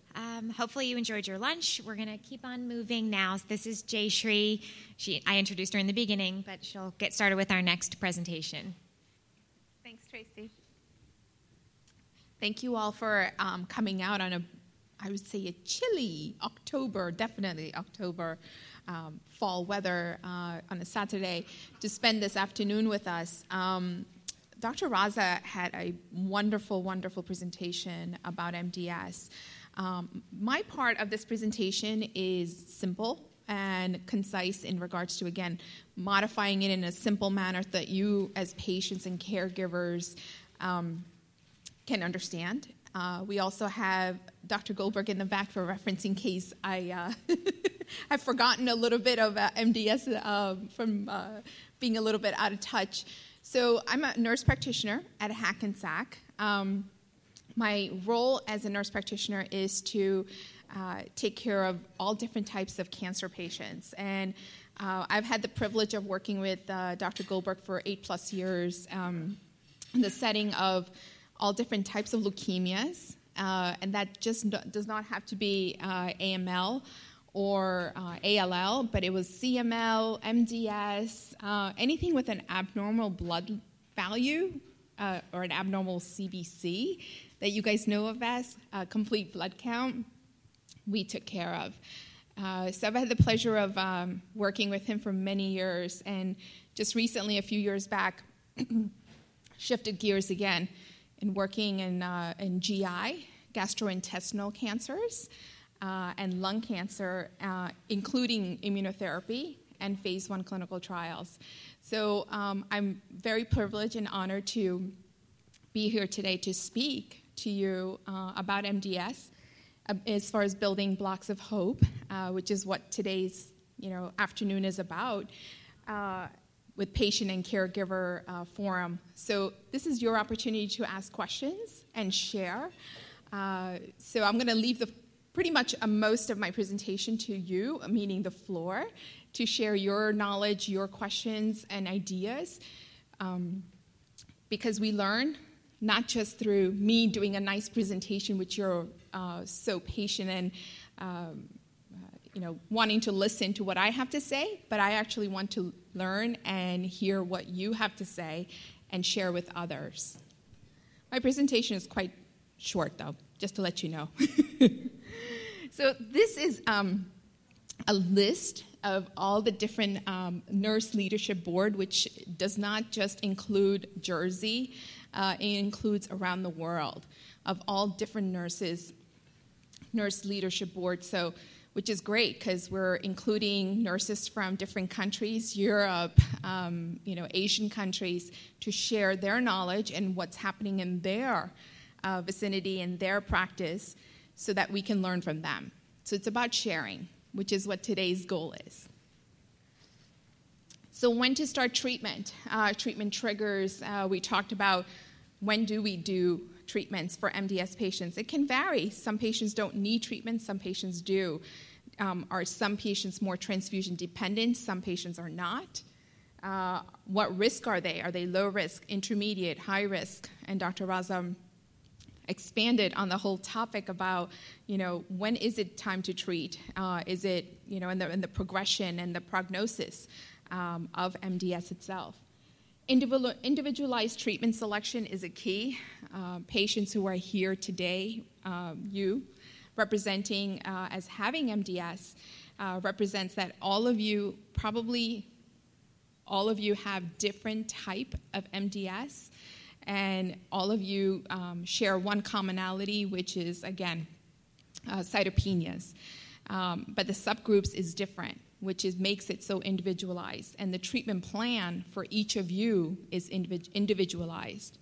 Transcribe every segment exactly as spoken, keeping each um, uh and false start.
Um, hopefully you enjoyed your lunch. We're going to keep on moving now. This is Jayshree. She, I introduced her in the beginning, but she'll get started with our next presentation. Thanks, Tracy. Thank you all for um, coming out on a, I would say, a chilly October, definitely October, um, fall weather uh, on a Saturday to spend this afternoon with us. Um, Doctor Raza had a wonderful, wonderful presentation about M D S. Um, my part of this presentation is simple and concise in regards to, again, modifying it in a simple manner that you as patients and caregivers um, can understand. Uh, we also have Doctor Goldberg in the back for reference in case I uh, have forgotten a little bit of uh, M D S uh, from uh, being a little bit out of touch. So I'm a nurse practitioner at Hackensack. Um, My role as a nurse practitioner is to uh, take care of all different types of cancer patients. And uh, I've had the privilege of working with uh, Doctor Goldberg for eight plus years um, in the setting of all different types of leukemias. Uh, and that just does not have to be uh, A M L or uh, A L L, but it was C M L, M D S, uh, anything with an abnormal blood value uh, or an abnormal C B C that you guys know of as a complete blood count, we took care of. Uh, so I've had the pleasure of um, working with him for many years, and just recently, a few years back, shifted gears again in working in, uh, in G I, gastrointestinal cancers, uh, and lung cancer, uh, including immunotherapy and phase one clinical trials. So um, I'm very privileged and honored to be here today to speak to you uh, about M D S uh, as far as building blocks of hope, uh, which is what today's you know afternoon is about, uh, with patient and caregiver uh, forum. So this is your opportunity to ask questions and share. Uh, so I'm going to leave the pretty much uh, most of my presentation to you, meaning the floor, to share your knowledge, your questions, and ideas, um, because we learn not just through me doing a nice presentation, which you're uh, so patient and um, uh, you know wanting to listen to what I have to say, but I actually want to learn and hear what you have to say and share with others. My presentation is quite short, though, just to let you know. So this is um, a list of all the different um, nurse leadership board, which does not just include Jersey. Uh, it includes around the world of all different nurses, nurse leadership boards. So, which is great because we're including nurses from different countries, Europe, um, you know, Asian countries, to share their knowledge and what's happening in their uh, vicinity and their practice, so that we can learn from them. So it's about sharing, which is what today's goal is. So when to start treatment, uh, treatment triggers, uh, we talked about when do we do treatments for M D S patients. It can vary. Some patients don't need treatment, some patients do. Um, are some patients more transfusion dependent? Some patients are not. Uh, what risk are they? Are they low risk, intermediate, high risk? And Doctor Raza expanded on the whole topic about, you know, when is it time to treat? Uh, is it, you know, in the, in the progression and the prognosis Um, of M D S itself. Individual, individualized treatment selection is a key. Uh, patients who are here today, um, you, representing uh, as having M D S, uh, represents that all of you, probably all of you have different type of M D S, and all of you um, share one commonality, which is, again, uh, cytopenias. Um, but the subgroups is different, which is, makes it so individualized. And the treatment plan for each of you is individ- individualized.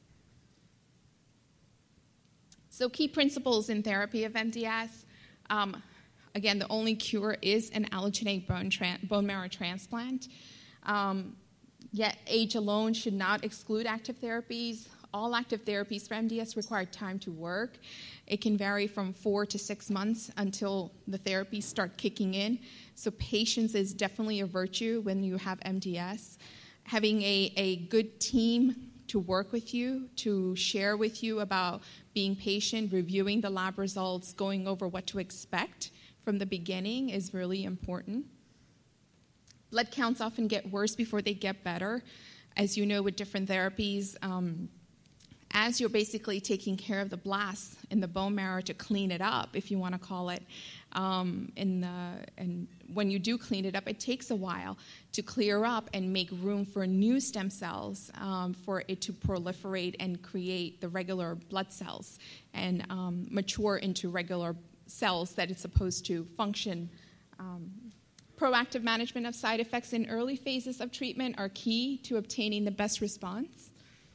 So key principles in therapy of M D S. Um, again, the only cure is an allogeneic bone, tra- bone marrow transplant. Um, yet age alone should not exclude active therapies. All active therapies for M D S require time to work. It can vary from four to six months until the therapies start kicking in. So patience is definitely a virtue when you have M D S. Having a, a good team to work with you, to share with you about being patient, reviewing the lab results, going over what to expect from the beginning is really important. Blood counts often get worse before they get better. As you know, with different therapies, um, as you're basically taking care of the blasts in the bone marrow to clean it up, if you want to call it, um, in the, and when you do clean it up, it takes a while to clear up and make room for new stem cells um, for it to proliferate and create the regular blood cells and um, mature into regular cells that it's supposed to function. Um, proactive management of side effects in early phases of treatment are key to obtaining the best response.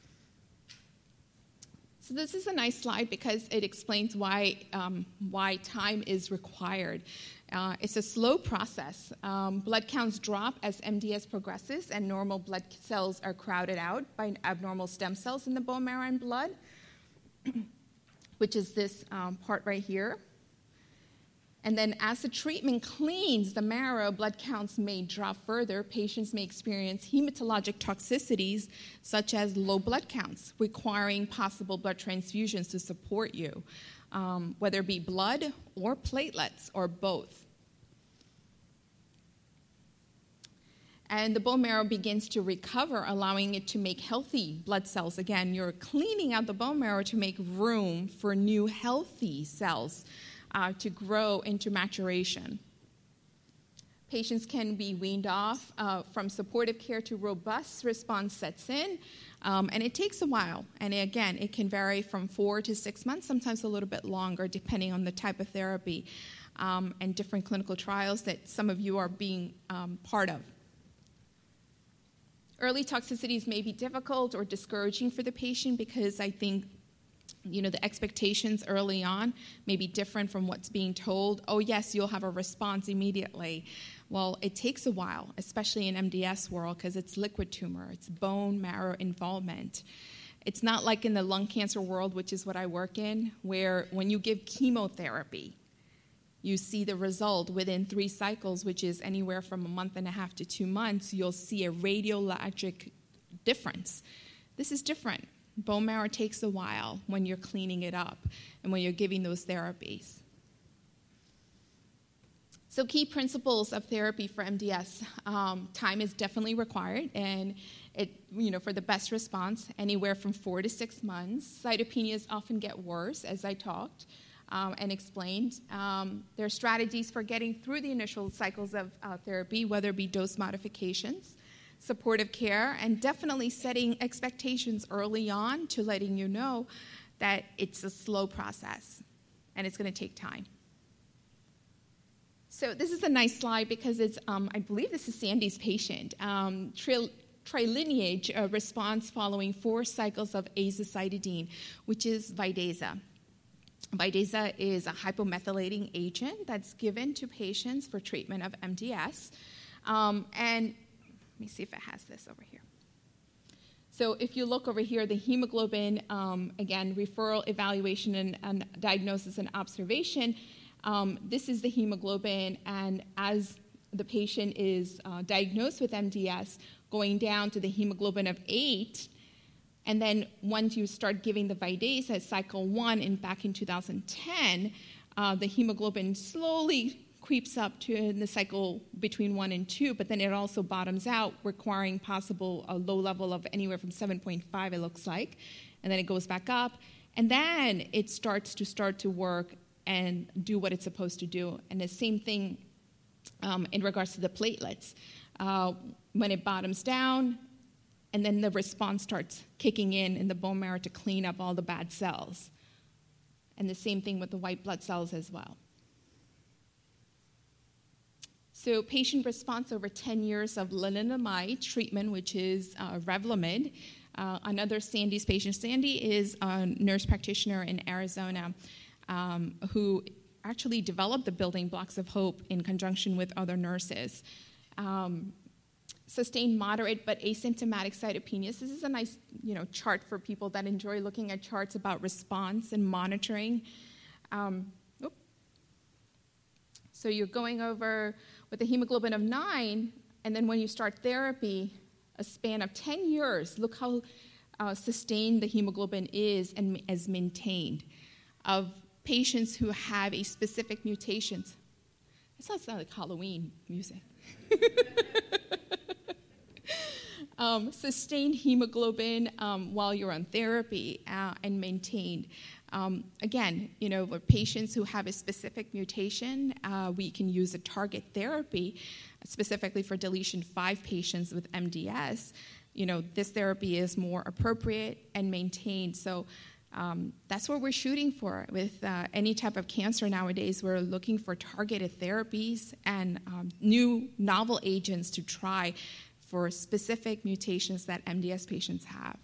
So this is a nice slide because it explains why, um, why time is required. Uh, it's a slow process. Um, blood counts drop as M D S progresses and normal blood cells are crowded out by abnormal stem cells in the bone marrow and blood, which is this um, part right here. And then as the treatment cleans the marrow, blood counts may drop further. Patients may experience hematologic toxicities, such as low blood counts, requiring possible blood transfusions to support you, um, whether it be blood or platelets or both. And the bone marrow begins to recover, allowing it to make healthy blood cells. Again, you're cleaning out the bone marrow to make room for new healthy cells Uh, to grow into maturation. Patients can be weaned off uh, from supportive care to robust response sets in, um, and it takes a while. And again, it can vary from four to six months, sometimes a little bit longer, depending on the type of therapy um, and different clinical trials that some of you are being um, part of. Early toxicities may be difficult or discouraging for the patient because I think you know, the expectations early on may be different from what's being told. Oh, yes, you'll have a response immediately. Well, it takes a while, especially in M D S world, because it's liquid tumor. It's bone marrow involvement. It's not like in the lung cancer world, which is what I work in, where when you give chemotherapy, you see the result within three cycles, which is anywhere from a month and a half to two months. You'll see a radiologic difference. This is different. Bone marrow takes a while when you're cleaning it up and when you're giving those therapies. So key principles of therapy for M D S. Um, time is definitely required, and it, you know, for the best response, anywhere from four to six months. Cytopenias often get worse, as I talked um, and explained. Um, there are strategies for getting through the initial cycles of uh, therapy, whether it be dose modifications, supportive care, and definitely setting expectations early on to letting you know that it's a slow process and it's going to take time. So this is a nice slide because it's, um, I believe this is Sandy's patient. Um, tri- trilineage uh, response following four cycles of azacitidine, which is Vidaza. Vidaza is a hypomethylating agent that's given to patients for treatment of M D S. Um, and Let me see if it has this over here. So if you look over here, the hemoglobin, um, again, referral, evaluation, and, and diagnosis and observation, um, this is the hemoglobin, and as the patient is uh, diagnosed with M D S, going down to the hemoglobin of eight, and then once you start giving the Vidaza at cycle one in back in two thousand ten, uh, the hemoglobin slowly creeps up to in the cycle between one and two, but then it also bottoms out, requiring possible a low level of anywhere from seven point five, it looks like, and then it goes back up, and then it starts to start to work and do what it's supposed to do. And the same thing um, in regards to the platelets. Uh, when it bottoms down, and then the response starts kicking in in the bone marrow to clean up all the bad cells. And the same thing with the white blood cells as well. So patient response over ten years of lenalidomide treatment, which is uh, Revlimid. Uh, another Sandy's patient. Sandy is a nurse practitioner in Arizona um, who actually developed the building blocks of hope in conjunction with other nurses. Um, sustained moderate but asymptomatic cytopenias. This is a nice, you know, chart for people that enjoy looking at charts about response and monitoring. Um, So you're going over with a hemoglobin of nine, and then when you start therapy, a span of ten years, look how uh, sustained the hemoglobin is and is maintained of patients who have a specific mutations. It sounds like Halloween music. um, sustained hemoglobin um, while you're on therapy uh, and maintained. Um, again, you know, for patients who have a specific mutation, uh, we can use a target therapy, specifically for deletion five patients with M D S. You know, this therapy is more appropriate and maintained. So um, that's what we're shooting for with uh, any type of cancer nowadays. We're looking for targeted therapies and um, new novel agents to try for specific mutations that M D S patients have.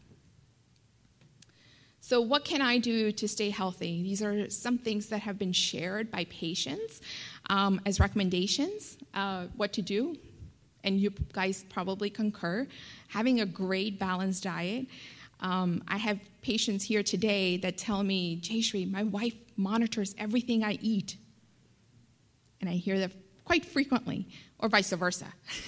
So what can I do to stay healthy? These are some things that have been shared by patients um, as recommendations, uh, what to do. And you guys probably concur. Having a great balanced diet. Um, I have patients here today that tell me, Jayshree, my wife monitors everything I eat. And I hear that quite frequently, or vice versa.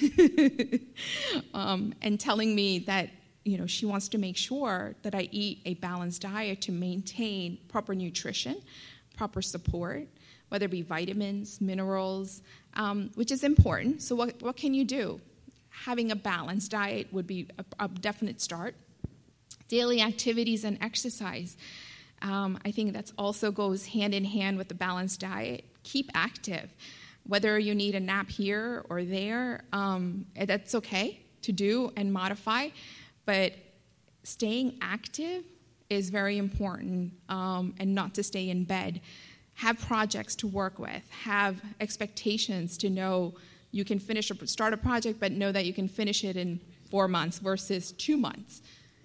um, and telling me that you know, she wants to make sure that I eat a balanced diet to maintain proper nutrition, proper support, whether it be vitamins, minerals, um, which is important. So what, what can you do? Having a balanced diet would be a, a definite start. Daily activities and exercise. Um, I think that also goes hand in hand with the balanced diet. Keep active. Whether you need a nap here or there, um, that's okay to do and modify. But staying active is very important, um, and not to stay in bed. Have projects to work with. Have expectations to know you can finish or start a project, but know that you can finish it in four months versus two months.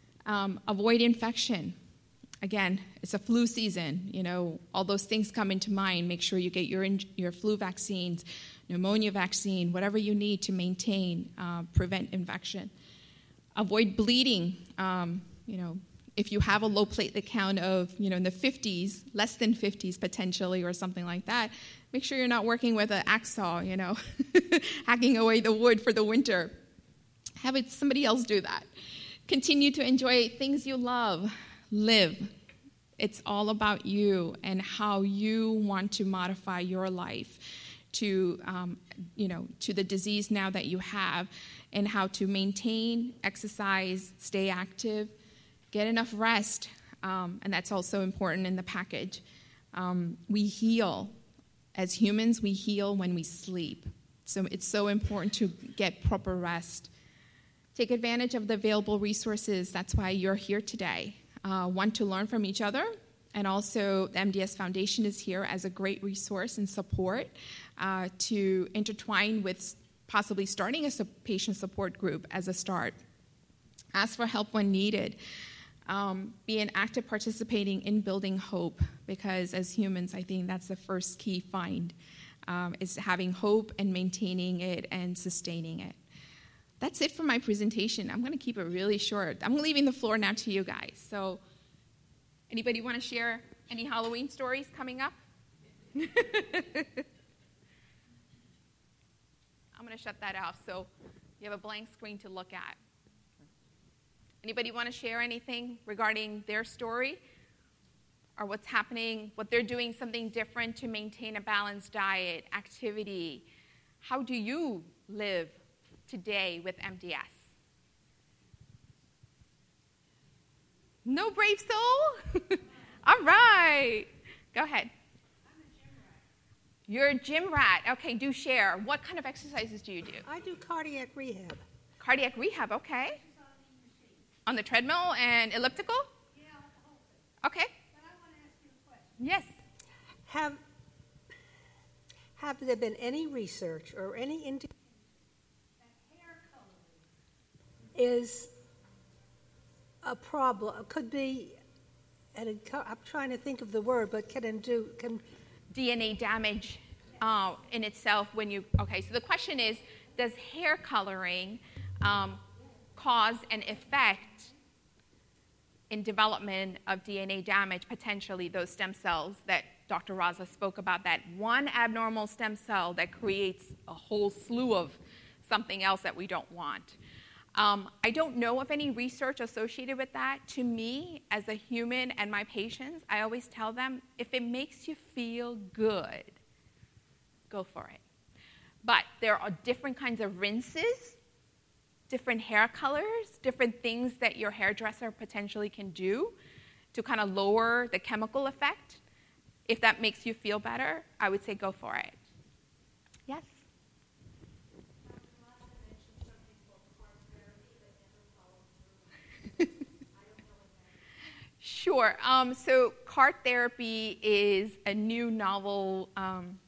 Um, avoid infection. Again, it's a flu season. You know, all those things come into mind. Make sure you get your your flu vaccines, pneumonia vaccine, whatever you need to maintain, uh, prevent infection. Avoid bleeding. Um, you know, if you have a low platelet count of, you know, in the fifties, less than fifties potentially, or something like that, make sure you're not working with an axe saw, you know, hacking away the wood for the winter. Have it, somebody else do that. Continue to enjoy things you love. Live. It's all about you and how you want to modify your life to, um, you know, to the disease now that you have, and how to maintain, exercise, stay active, get enough rest, um, and that's also important in the package. Um, we heal. As humans, we heal when we sleep. So it's so important to get proper rest. Take advantage of the available resources. That's why you're here today. Uh, want to learn from each other, and also the M D S Foundation is here as a great resource and support uh, to intertwine with possibly starting a patient support group as a start. Ask for help when needed. Um, be an active participating in building hope, because as humans, I think that's the first key find, um, is having hope and maintaining it and sustaining it. That's it for my presentation. I'm going to keep it really short. I'm leaving the floor now to you guys. So anybody want to share any Halloween stories coming up? I'm going to shut that off so you have a blank screen to look at. Anybody want to share anything regarding their story or what's happening, what they're doing something different to maintain a balanced diet, activity? How do you live today with M D S? No brave soul? All right. Go ahead. You're a gym rat. Okay, do share. What kind of exercises do you do? I do cardiac rehab. Cardiac rehab, okay. On the treadmill and elliptical? Yeah, the whole thing. Okay. But I want to ask you a question. Yes. Have, have there been any research or any indication that hair coloring is a problem? Could be, and I'm trying to think of the word, but can it do, can D N A damage uh, in itself when you, okay, so the question is, does hair coloring um, cause an effect in development of D N A damage, potentially those stem cells that Doctor Raza spoke about, that one abnormal stem cell that creates a whole slew of something else that we don't want? Um, I don't know of any research associated with that. To me, as a human and my patients, I always tell them, if it makes you feel good, go for it. But there are different kinds of rinses, different hair colors, different things that your hairdresser potentially can do to kind of lower the chemical effect. If that makes you feel better, I would say go for it. Yes? Sure. Um, so CART therapy is a new novel um,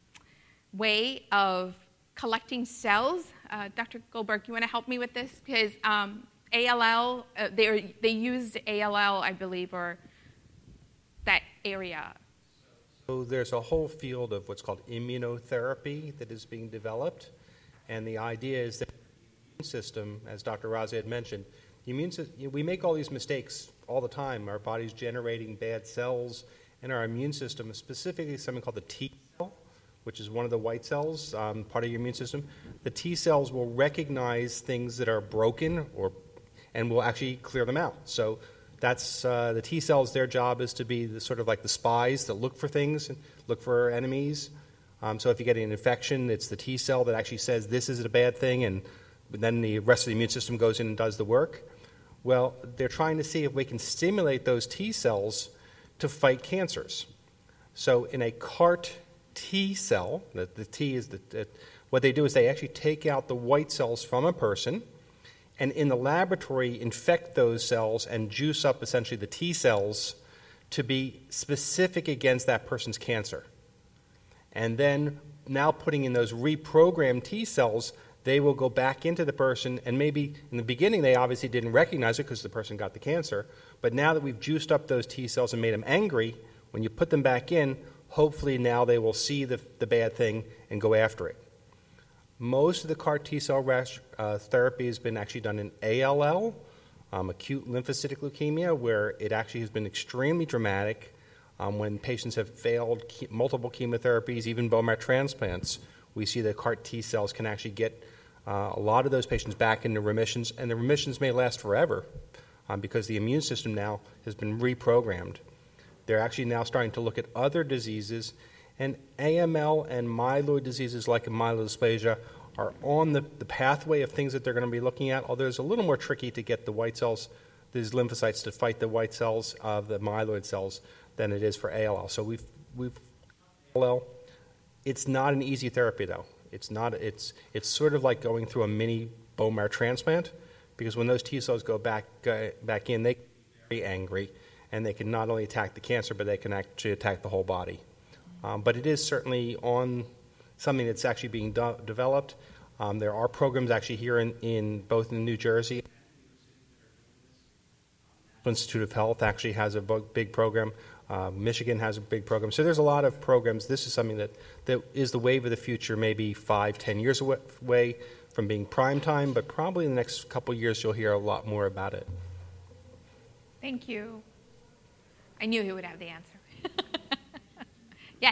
way of collecting cells. Uh, Doctor Goldberg, you want to help me with this? Because um, A L L, uh, they they used A L L, I believe, or that area. So there's a whole field of what's called immunotherapy that is being developed, and the idea is that the immune system, as Doctor Raza had mentioned, the immune system, you know, we make all these mistakes all the time. Our body's generating bad cells, and our immune system, specifically something called the T cell, which is one of the white cells, um, part of your immune system. The T cells will recognize things that are broken, or and will actually clear them out. So that's uh, the T cells. Their job is to be the, sort of like the spies that look for things and look for enemies. Um, so if you get an infection, it's the T cell that actually says this is a bad thing, and then the rest of the immune system goes in and does the work. Well, they're trying to see if we can stimulate those T cells to fight cancers. So in a CART T cell, the, the T is the, the, what they do is they actually take out the white cells from a person, and in the laboratory infect those cells and juice up essentially the T cells to be specific against that person's cancer. And then now putting in those reprogrammed T cells, they will go back into the person, and maybe in the beginning they obviously didn't recognize it because the person got the cancer, but now that we've juiced up those T cells and made them angry, when you put them back in, hopefully now they will see the, the bad thing and go after it. Most of the CAR T cell rash, uh, therapy has been actually done in A L L, um, acute lymphocytic leukemia, where it actually has been extremely dramatic. Um, when patients have failed ke- multiple chemotherapies, even bone marrow transplants, we see that CAR T cells can actually get uh, a lot of those patients back into remissions, and the remissions may last forever um, because the immune system now has been reprogrammed. They're actually now starting to look at other diseases, and A M L and myeloid diseases like myelodysplasia are on the, the pathway of things that they're going to be looking at, although it's a little more tricky to get the white cells, these lymphocytes, to fight the white cells of the myeloid cells than it is for A L L. So we've, we've A L L. It's not an easy therapy, though. It's not. It's it's sort of like going through a mini bone marrow transplant, because when those T cells go back uh, back in, they get very angry, and they can not only attack the cancer, but they can actually attack the whole body. Um, but it is certainly on something that's actually being do- developed. Um, there are programs actually here in, in both in New Jersey. Institute of Health actually has a big program. Uh, Michigan has a big program. So there's a lot of programs. This is something that, that is the wave of the future, maybe five, ten years away from being prime time, but probably in the next couple of years you'll hear a lot more about it. Thank you. I knew he would have the answer. Yes?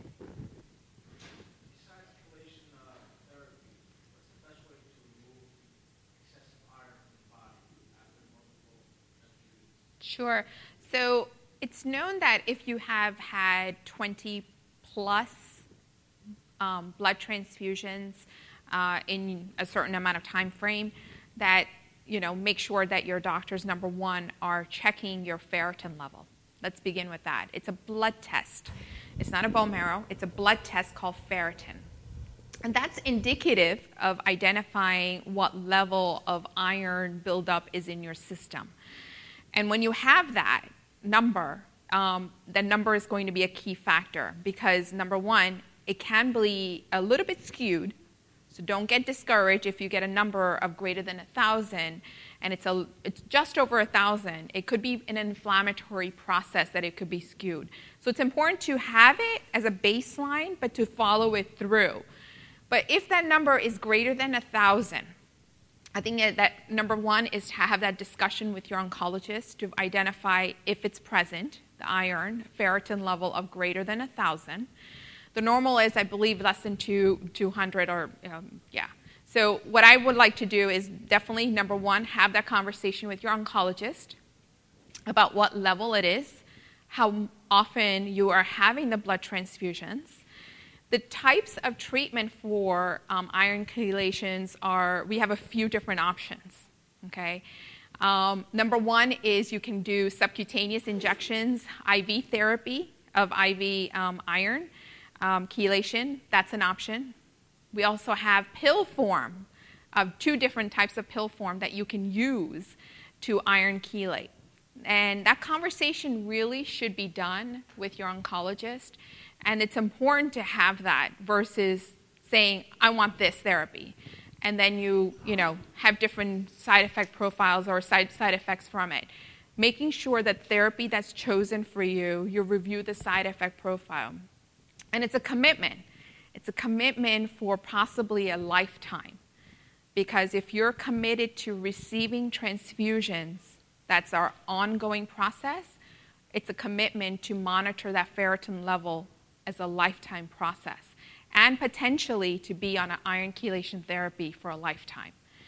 Besides chelation uh, therapy, what's the best way to remove excessive iron from the body after multiple transfusions? Sure. So it's known that if you have had twenty plus um, blood transfusions uh, in a certain amount of time frame, that, you know, make sure that your doctors, number one, are checking your ferritin level. Let's begin with that. It's a blood test. It's not a bone marrow. It's a blood test called ferritin. And that's indicative of identifying what level of iron buildup is in your system. And when you have that number, um, the number is going to be a key factor because, number one, it can be a little bit skewed. So don't get discouraged if you get a number of greater than one thousand and it's a it's just over one thousand. It could be an inflammatory process that it could be skewed. So it's important to have it as a baseline, but to follow it through. But if that number is greater than one thousand, I think that, that number one is to have that discussion with your oncologist to identify if it's present, the iron, ferritin level of greater than one thousand. The normal is, I believe, less than two, two hundred or, um, yeah. So what I would like to do is definitely, number one, have that conversation with your oncologist about what level it is, how often you are having the blood transfusions. The types of treatment for um, iron chelations are, we have a few different options, okay? Um, number one is you can do subcutaneous injections, I V therapy of I V um, iron um, chelation. That's an option. We also have pill form of two different types of pill form that you can use to iron chelate. And that conversation really should be done with your oncologist. And it's important to have that versus saying, I want this therapy. And then you, you know, have different side effect profiles or side, side effects from it. Making sure that therapy that's chosen for you, you review the side effect profile. And it's a commitment. It's a commitment for possibly a lifetime. Because if you're committed to receiving transfusions, that's our ongoing process, it's a commitment to monitor that ferritin level as a lifetime process, and potentially to be on an iron chelation therapy for a lifetime.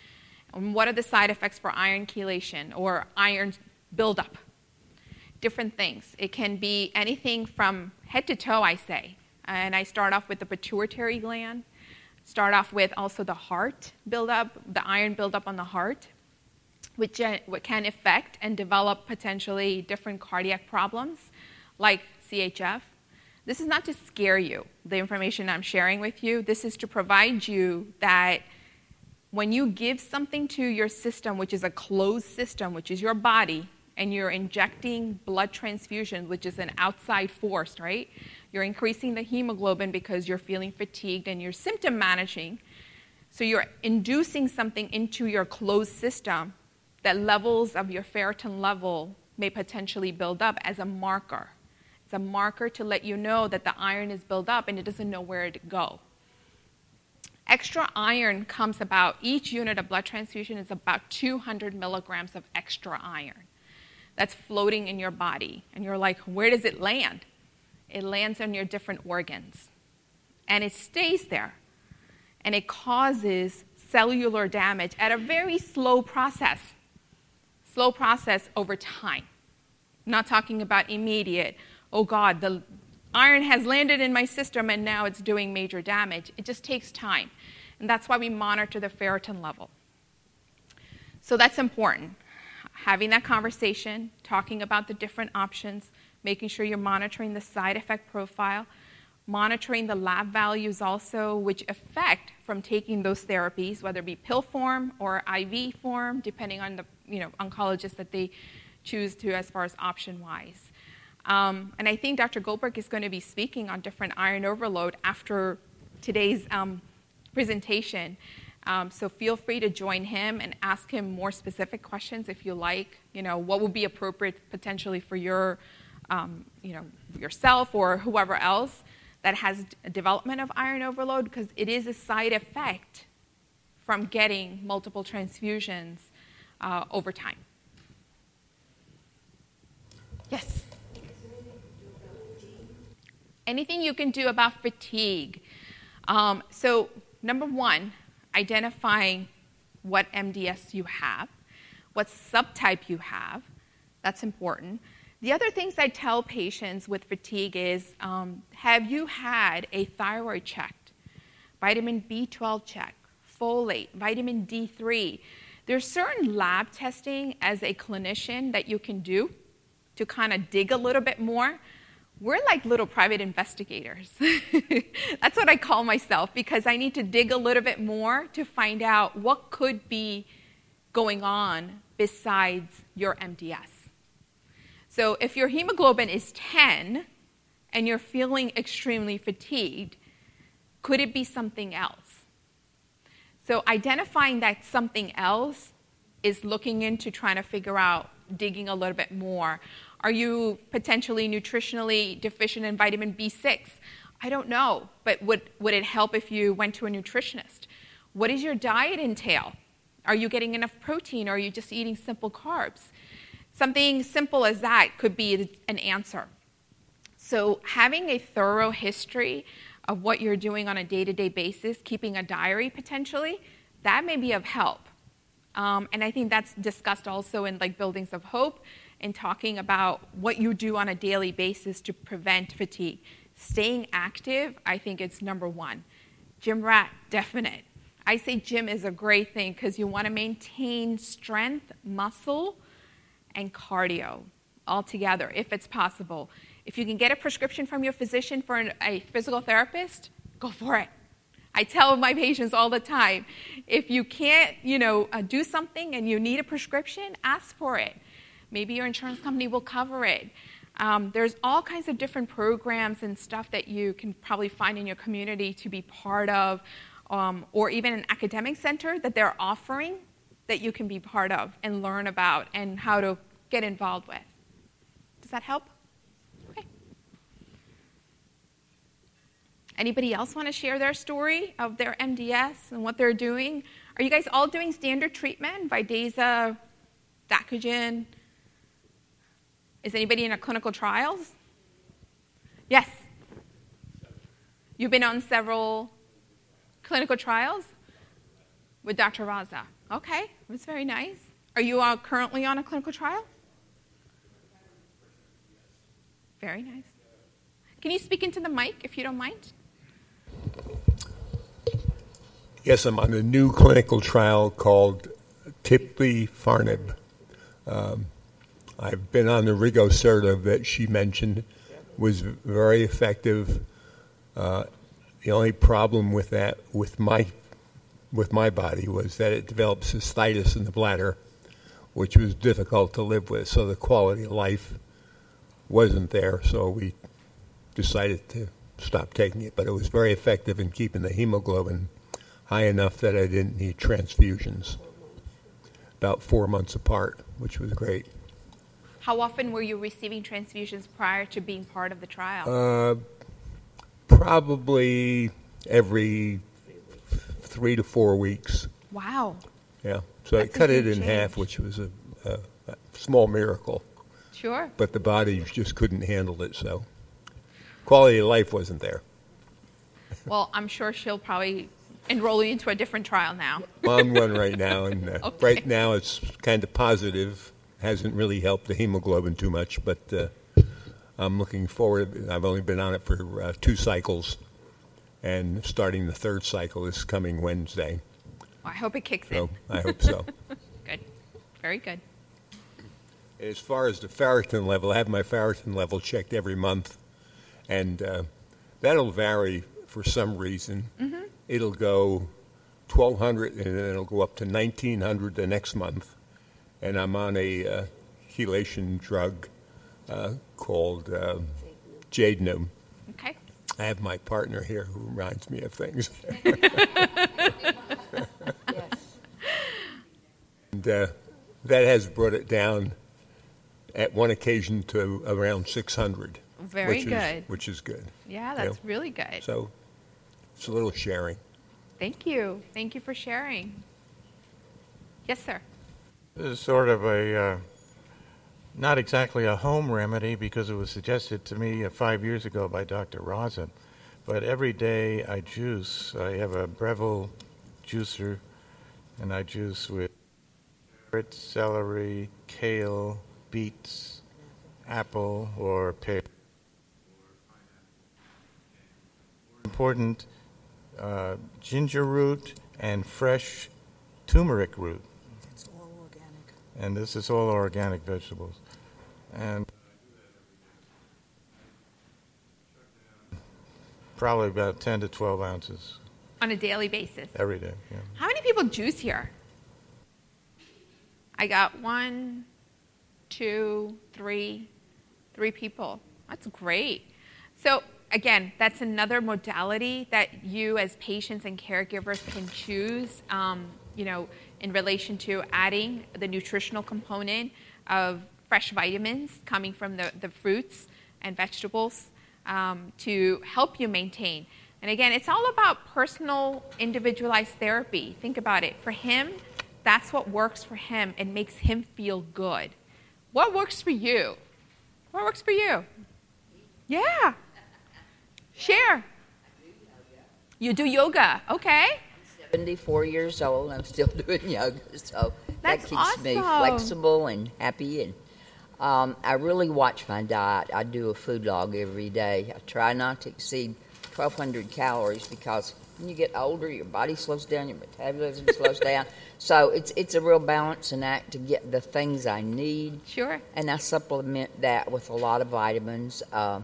And what are the side effects for iron chelation or iron buildup? Different things. It can be anything from head to toe, I say. And I start off with the pituitary gland, start off with also the heart buildup, the iron buildup on the heart, which can affect and develop potentially different cardiac problems like C H F. This is not to scare you, the information I'm sharing with you. This is to provide you that when you give something to your system, which is a closed system, which is your body, and you're injecting blood transfusion, which is an outside force, right? You're increasing the hemoglobin because you're feeling fatigued and you're symptom managing. So you're inducing something into your closed system that levels of your ferritin level may potentially build up as a marker. It's a marker to let you know that the iron is built up and it doesn't know where to go. Extra iron comes about, each unit of blood transfusion is about two hundred milligrams of extra iron that's floating in your body. And you're like, where does it land? It lands on your different organs. And it stays there. And it causes cellular damage at a very slow process. Slow process over time. I'm not talking about immediate. Oh God, the iron has landed in my system and now it's doing major damage. It just takes time. And that's why we monitor the ferritin level. So that's important. Having that conversation, talking about the different options, making sure you're monitoring the side effect profile, monitoring the lab values also, which affect from taking those therapies, whether it be pill form or I V form, depending on the you know oncologist that they choose to as far as option-wise. Um, and I think Doctor Goldberg is going to be speaking on different iron overload after today's um, presentation. Um, so feel free to join him and ask him more specific questions if you like. You know, what would be appropriate potentially for your, um, you know, yourself or whoever else that has a development of iron overload, because it is a side effect from getting multiple transfusions uh, over time. Yes? Anything you can do about fatigue. Um, so number one, identifying what M D S you have, what subtype you have. That's important. The other things I tell patients with fatigue is, um, have you had a thyroid checked, vitamin B twelve check, folate, vitamin D three? There's certain lab testing as a clinician that you can do to kind of dig a little bit more. We're like little private investigators. That's what I call myself, because I need to dig a little bit more to find out what could be going on besides your M D S. So if your hemoglobin is ten and you're feeling extremely fatigued, could it be something else? So identifying that something else is looking into trying to figure out, digging a little bit more. Are you potentially nutritionally deficient in vitamin B six? I don't know, but would, would it help if you went to a nutritionist? What does your diet entail? Are you getting enough protein, or are you just eating simple carbs? Something simple as that could be an answer. So having a thorough history of what you're doing on a day-to-day basis, keeping a diary potentially, that may be of help. Um, and I think that's discussed also in like Buildings of Hope and talking about what you do on a daily basis to prevent fatigue. Staying active, I think it's number one. Gym rat, definite. I say gym is a great thing because you want to maintain strength, muscle, and cardio all together if it's possible. If you can get a prescription from your physician for an, a physical therapist, go for it. I tell my patients all the time, if you can't, you know, uh, do something and you need a prescription, ask for it. Maybe your insurance company will cover it. Um, there's all kinds of different programs and stuff that you can probably find in your community to be part of, um, or even an academic center that they're offering that you can be part of and learn about and how to get involved with. Does that help? Okay. Anybody else want to share their story of their M D S and what they're doing? Are you guys all doing standard treatment, Vidasa, Dacogen? Is anybody in a clinical trials? Yes. You've been on several clinical trials with Doctor Raza. Okay, that's very nice. Are you all currently on a clinical trial? Very nice. Can you speak into the mic if you don't mind? Yes, I'm on a new clinical trial called tipifarnib. Um, I've been on the rigosertib that she mentioned, was very effective. Uh, the only problem with that, with my, with my body, was that it developed cystitis in the bladder, which was difficult to live with. So the quality of life wasn't there. So we decided to stop taking it. But it was very effective in keeping the hemoglobin high enough that I didn't need transfusions. About four months apart, which was great. How often were you receiving transfusions prior to being part of the trial? Uh, probably every three to four weeks. Wow. Yeah. So That's I cut a it huge in change. half, which was a, a, a small miracle. Sure. But the body just couldn't handle it, so quality of life wasn't there. Well, I'm sure she'll probably enroll you into a different trial now. I'm on one right now, and uh, Okay. right now it's kind of positive. Hasn't really helped the hemoglobin too much, but uh, I'm looking forward. I've only been on it for uh, two cycles, and starting the third cycle is coming Wednesday. Well, I hope it kicks So in. I hope so. Good. Very good. As far as the ferritin level, I have my ferritin level checked every month, and uh, that'll vary for some reason. Mm-hmm. It'll go twelve hundred, and then it'll go up to nineteen hundred the next month. And I'm on a uh, chelation drug uh, called uh, Jadnum. Okay. I have my partner here who reminds me of things. Yes. And uh, that has brought it down at one occasion to around six hundred. Very which good. Is, which is good. Yeah, You that's know, really good. So it's a little sharing. Thank you. Thank you for sharing. Yes, sir. This is sort of a, uh, not exactly a home remedy because it was suggested to me uh, five years ago by Doctor Raza. But every day I juice. I have a Breville juicer, and I juice with carrot, celery, kale, beets, apple, or pear. Important, uh, ginger root and fresh turmeric root. It's all organic. And this is all organic vegetables. And probably about ten to twelve ounces On a daily basis. every day. Yeah. How many people juice here? I got one, two, three, three people. That's great. So again, that's another modality that you as patients and caregivers can choose, um, you know, in relation to adding the nutritional component of fresh vitamins coming from the, the fruits and vegetables um, to help you maintain. And again, it's all about personal, individualized therapy. Think about it. For him, that's what works for him and makes him feel good. What works for you? What works for you? Yeah. Share. You do yoga. Okay. seventy-four years old. I'm still doing yoga, so That's that keeps me awesome. flexible and happy. And um, I really watch my diet. I do a food log every day. I try not to exceed twelve hundred calories because when you get older, your body slows down, your metabolism slows down. So it's it's a real balancing act to get the things I need. Sure. And I supplement that with a lot of vitamins. Uh,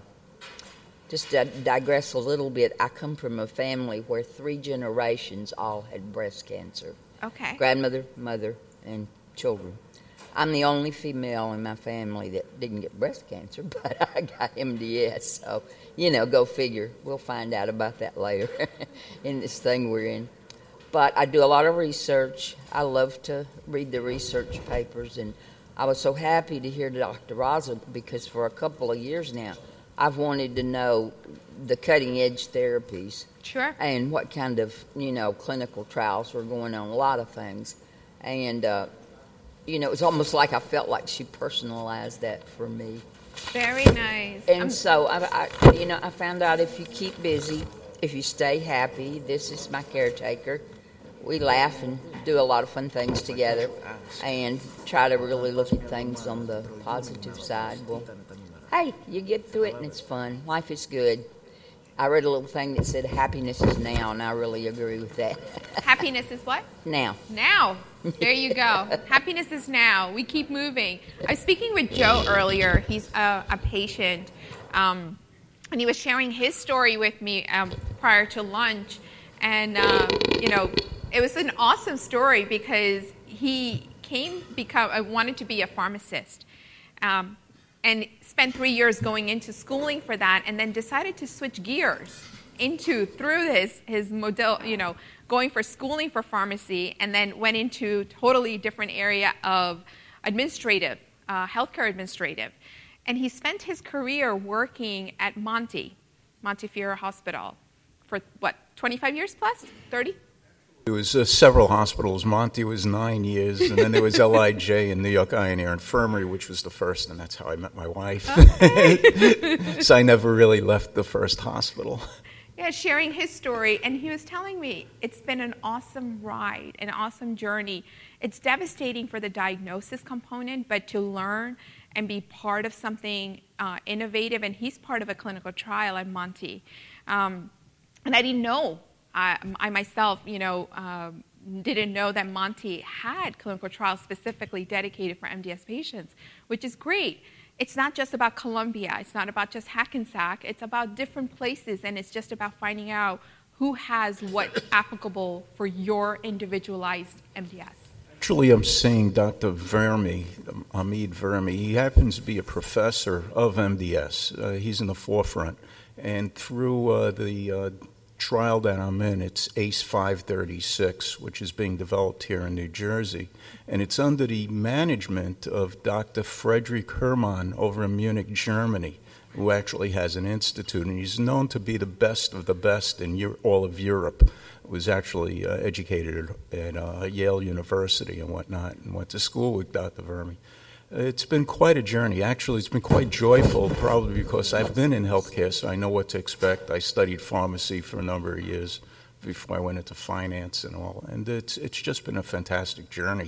just to digress a little bit, I come from a family where three generations all had breast cancer. Okay. Grandmother, mother, and children. I'm the only female in my family that didn't get breast cancer, but I got M D S. So, you know, go figure. We'll find out about that later in this thing we're in. But I do a lot of research. I love to read the research papers, and I was so happy to hear Doctor Raza because for a couple of years now, I've wanted to know the cutting-edge therapies. Sure. And what kind of, you know, clinical trials were going on, a lot of things. And, uh, you know, it was almost like I felt like she personalized that for me. Very nice. And I'm- so, I, I, you know, I found out if you keep busy, if you stay happy, this is my caretaker. We laugh and do a lot of fun things together and try to really look at things on the positive side. Well, hey, you get through it and it's fun. Life is good. I read a little thing that said happiness is now, and I really agree with that. Happiness is what? Now. Now. There you go. Happiness is now. We keep moving. I was speaking with Joe earlier. He's a, a patient, um, and he was sharing his story with me um, prior to lunch. And, um, you know, it was an awesome story because he came, become, uh, wanted to be a pharmacist. Um, and spent three years going into schooling for that, and then decided to switch gears into, through his, his model, you know, going for schooling for pharmacy, and then went into totally different area of administrative, uh, healthcare administrative. And he spent his career working at Monte, Montefiore Hospital, for what, twenty-five years plus, thirty? There was uh, several hospitals. Monty was nine years, and then there was L I J in New York Eye and Ear Infirmary, which was the first, and that's how I met my wife. Okay. So I never really left the first hospital. Yeah, sharing his story, and he was telling me it's been an awesome ride, an awesome journey. It's devastating for the diagnosis component, but to learn and be part of something uh, innovative, and he's part of a clinical trial at Monte. Um, and I didn't know. I, I myself, you know, um, didn't know that Monte had clinical trials specifically dedicated for M D S patients, which is great. It's not just about Columbia. It's not about just Hackensack. It's about different places, and it's just about finding out who has what's applicable for your individualized M D S. Actually, I'm seeing Doctor Vermi, Hamid Vermi. He happens to be a professor of M D S. Uh, he's in the forefront. And through uh, the uh, trial that I'm in, it's A C E five thirty-six, which is being developed here in New Jersey. And it's under the management of Doctor Frederick Hermann over in Munich, Germany, who actually has an institute. And he's known to be the best of the best in Euro- all of Europe. Was actually uh, educated at uh, Yale University and whatnot, and went to school with Doctor Vermi. It's been quite a journey. Actually, it's been quite joyful, probably because I've been in healthcare, so I know what to expect. I studied pharmacy for a number of years before I went into finance and all, and it's it's just been a fantastic journey.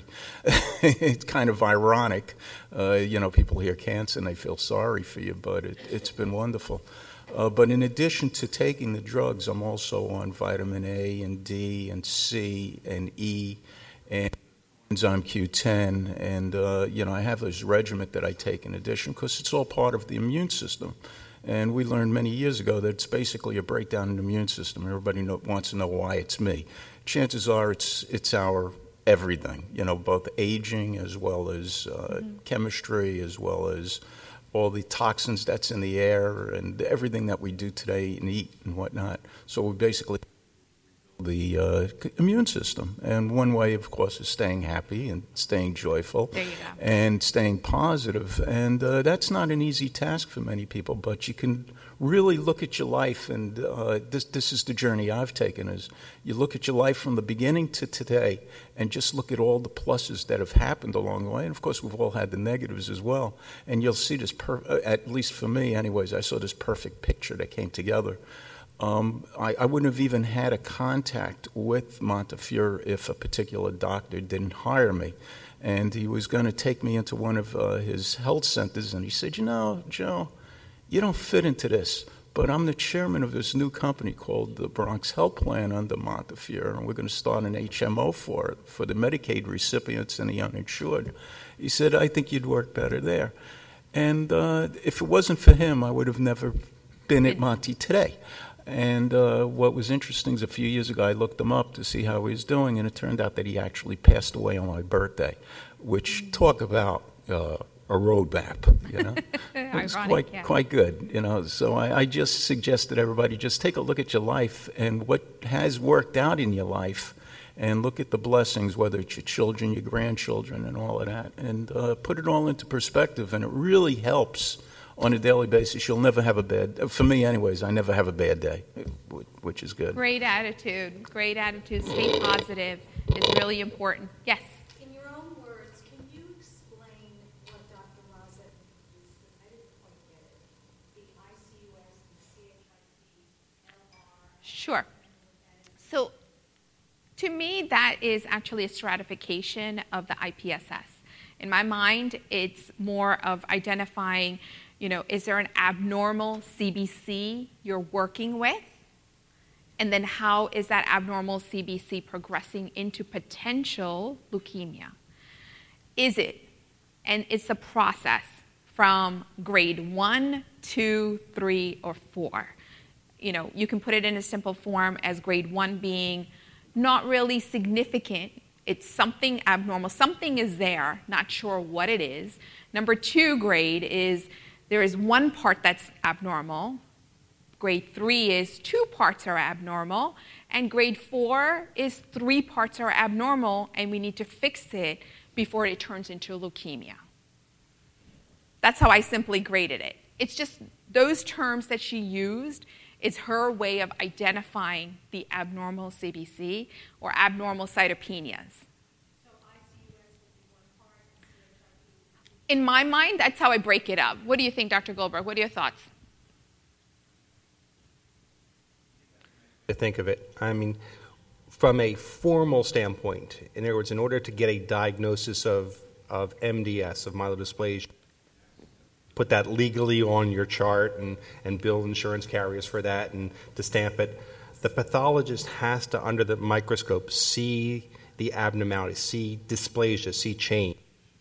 It's kind of ironic. Uh, you know, people hear cancer and they feel sorry for you, but it, it's been wonderful. Uh, but in addition to taking the drugs, I'm also on vitamin A and D and C and E and enzyme Q ten, and uh, you know, I have this regimen that I take in addition because it's all part of the immune system. And we learned many years ago that it's basically a breakdown in the immune system. Everybody know, wants to know why it's me. Chances are it's it's our everything, you know, both aging as well as uh, mm-hmm. chemistry, as well as all the toxins that's in the air and everything that we do today and eat and whatnot. So we basically the uh, immune system. And one way, of course, is staying happy and staying joyful there you go. and staying positive. And uh, that's not an easy task for many people, but you can really look at your life, and uh, this this is the journey I've taken, is you look at your life from the beginning to today and just look at all the pluses that have happened along the way. And, of course, we've all had the negatives as well. And you'll see this, per- at least for me anyways, I saw this perfect picture that came together Um, I, I wouldn't have even had a contact with Montefiore if a particular doctor didn't hire me. And he was going to take me into one of uh, his health centers, and he said, you know, Joe, you don't fit into this, but I'm the chairman of this new company called the Bronx Health Plan under Montefiore, and we're going to start an H M O for it, for the Medicaid recipients and the uninsured. He said, I think you'd work better there. And uh, if it wasn't for him, I would have never been at Monty today. And uh, what was interesting is a few years ago I looked him up to see how he was doing, and it turned out that he actually passed away on my birthday, which talk about uh, a roadmap, you know. It was Ironic, quite, yeah. quite good, you know. So I, I just suggest that everybody just take a look at your life and what has worked out in your life, and look at the blessings, whether it's your children, your grandchildren, and all of that, and uh, put it all into perspective, and it really helps on a daily basis. You'll never have a bad, for me anyways, I never have a bad day, which is good. Great attitude. Great attitude. Stay positive is really important. Yes? In your own words, can you explain what Doctor Razet used? Because I didn't quite get it. The I C U S, the C H I P, L R. Sure. So to me, that is actually a stratification of the I P S S. In my mind, it's more of identifying, you know, is there an abnormal C B C you're working with? And then how is that abnormal C B C progressing into potential leukemia? Is it? And it's a process from grade one, two, three, or four. You know, you can put it in a simple form as grade one being not really significant. It's something abnormal. Something is there, not sure what it is. Number two grade is there is one part that's abnormal. Grade three is two parts are abnormal. And grade four is three parts are abnormal, and we need to fix it before it turns into leukemia. That's how I simply graded it. It's just those terms that she used is her way of identifying the abnormal C B C or abnormal cytopenias. In my mind, that's how I break it up. What do you think, Doctor Goldberg? What are your thoughts? To think of it, I mean, from a formal standpoint, in other words, in order to get a diagnosis of, of M D S, of myelodysplasia, put that legally on your chart and, and bill insurance carriers for that and to stamp it, the pathologist has to, under the microscope, see the abnormality, see dysplasia, see change.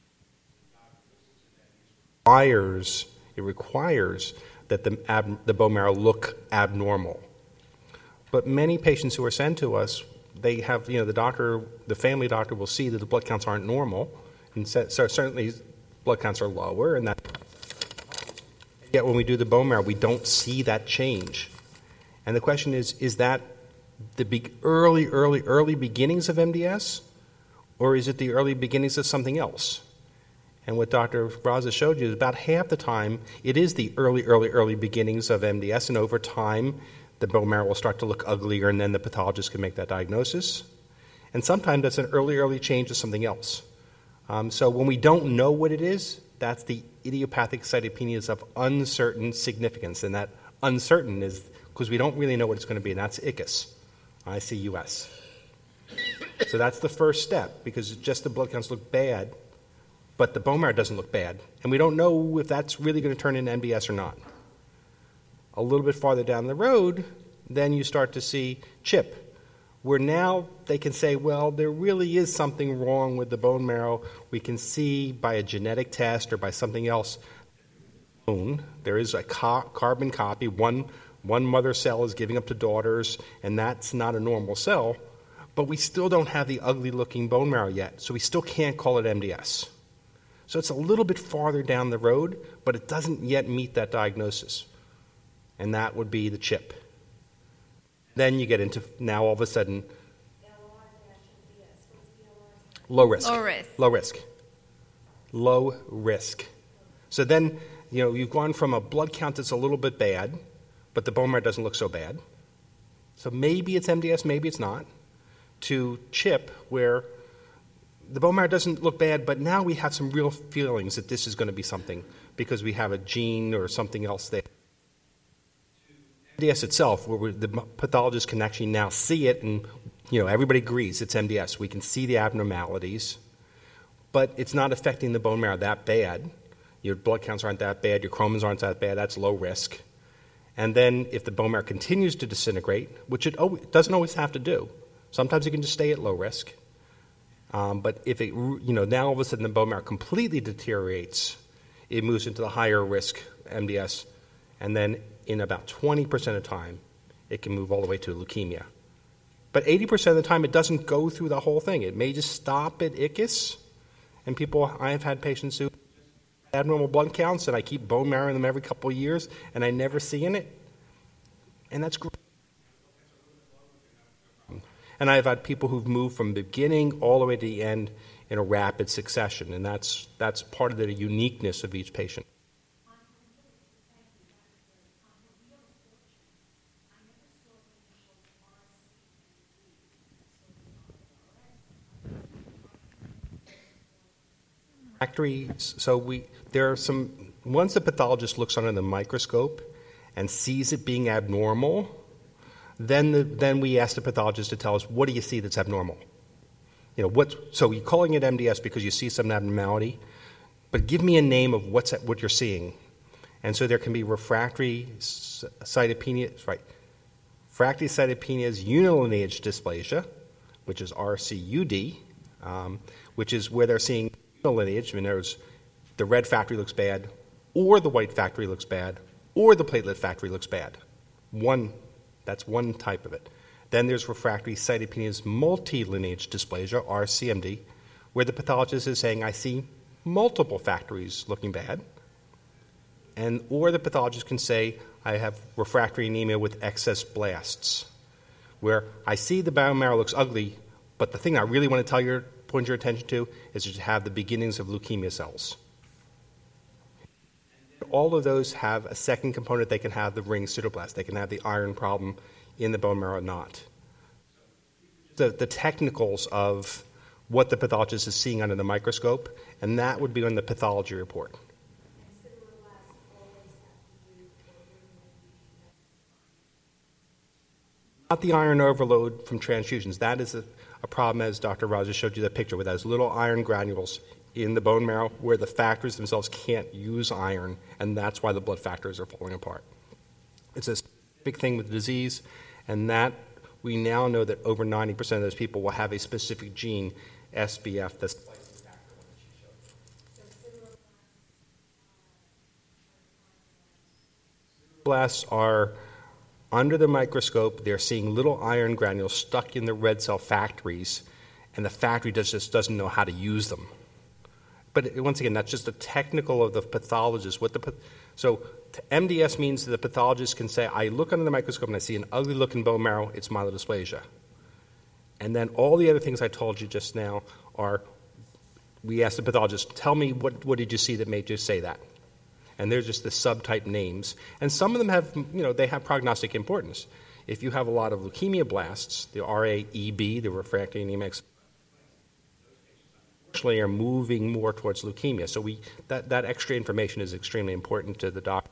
It requires, it requires that the, ab, the bone marrow look abnormal. But many patients who are sent to us, they have, you know, the doctor, the family doctor will see that the blood counts aren't normal, and so certainly blood counts are lower, and that. Yet when we do the bone marrow, we don't see that change. And the question is, is that the big early, early, early beginnings of M D S, or is it the early beginnings of something else? And what Doctor Razet showed you is about half the time, it is the early, early, early beginnings of M D S, and over time, the bone marrow will start to look uglier, and then the pathologist can make that diagnosis. And sometimes that's an early, early change to something else. Um, so when we don't know what it is, that's the idiopathic cytopenias of uncertain significance. And that uncertain is because we don't really know what it's going to be, and that's I C U S, I C U S. So that's the first step, because just the blood counts look bad, but the bone marrow doesn't look bad. And we don't know if that's really going to turn into M D S or not. A little bit farther down the road, then you start to see CHIP, where now they can say, well, there really is something wrong with the bone marrow. We can see by a genetic test or by something else, there is a co- carbon copy. One, one mother cell is giving up to daughters, and that's not a normal cell. But we still don't have the ugly-looking bone marrow yet, so we still can't call it M D S. So it's a little bit farther down the road, but it doesn't yet meet that diagnosis. And that would be the CHIP. Then you get into, now all of a sudden, low risk. Low risk. Low risk. Low risk. So then, you know, you've gone from a blood count that's a little bit bad, but the bone marrow doesn't look so bad. So maybe it's M D S, maybe it's not, to CHIP, where the bone marrow doesn't look bad, but now we have some real feelings that this is going to be something because we have a gene or something else there. M D S itself, where we, the pathologist can actually now see it, and you know everybody agrees it's M D S. We can see the abnormalities, but it's not affecting the bone marrow that bad. Your blood counts aren't that bad. Your chromosomes aren't that bad. That's low risk. And then if the bone marrow continues to disintegrate, which it always, doesn't always have to do, sometimes it can just stay at low risk. Um, but if it, you know, now all of a sudden the bone marrow completely deteriorates, it moves into the higher risk M D S, and then in about twenty percent of the time, it can move all the way to leukemia. But eighty percent of the time, it doesn't go through the whole thing. It may just stop at I C U S. And people, I have had patients who have abnormal blood counts, and I keep bone marrow in them every couple of years, and I never see in it. And that's great. And I've had people who've moved from the beginning all the way to the end in a rapid succession, and that's, that's part of the uniqueness of each patient. Factories, so we, there are some, once the pathologist looks under the microscope and sees it being abnormal, then the, then we ask the pathologist to tell us, what do you see that's abnormal? You know, what, so you're calling it M D S because you see some abnormality, but give me a name of what's what you're seeing. And so there can be refractory cytopenia, right? Refractory cytopenias, unilineage dysplasia, which is R C U D, um, which is where they're seeing lineage. I mean, there's the red factory looks bad, or the white factory looks bad, or the platelet factory looks bad. One, that's one type of it. Then there's refractory cytopenias multilineage dysplasia, R C M D, where the pathologist is saying, I see multiple factories looking bad. And or the pathologist can say, I have refractory anemia with excess blasts, where I see the bone marrow looks ugly, but the thing I really want to tell you point your attention to is to have the beginnings of leukemia cells. All of those have a second component. They can have the ring pseudoblast. They can have the iron problem in the bone marrow or not. The, the technicals of what the pathologist is seeing under the microscope, and that would be on the pathology report. Not the iron overload from transfusions. That is a, a problem, as Doctor Rogers showed you that picture, with those little iron granules in the bone marrow where the factors themselves can't use iron, and that's why the blood factors are falling apart. It's a big thing with the disease, and that we now know that over ninety percent of those people will have a specific gene, S B F, that's blasts are under the microscope. They're seeing little iron granules stuck in the red cell factories, and the factory does, just doesn't know how to use them. But once again, that's just a technical of the pathologist. What the so M D S means that the pathologist can say, I look under the microscope and I see an ugly-looking bone marrow, it's myelodysplasia. And then all the other things I told you just now are, we ask the pathologist, tell me what, what did you see that made you say that? And they're just the subtype names. And some of them have, you know, they have prognostic importance. If you have a lot of leukemia blasts, the R A E B, the refractory anemics, actually are moving more towards leukemia. So we that, that extra information is extremely important to the doctor.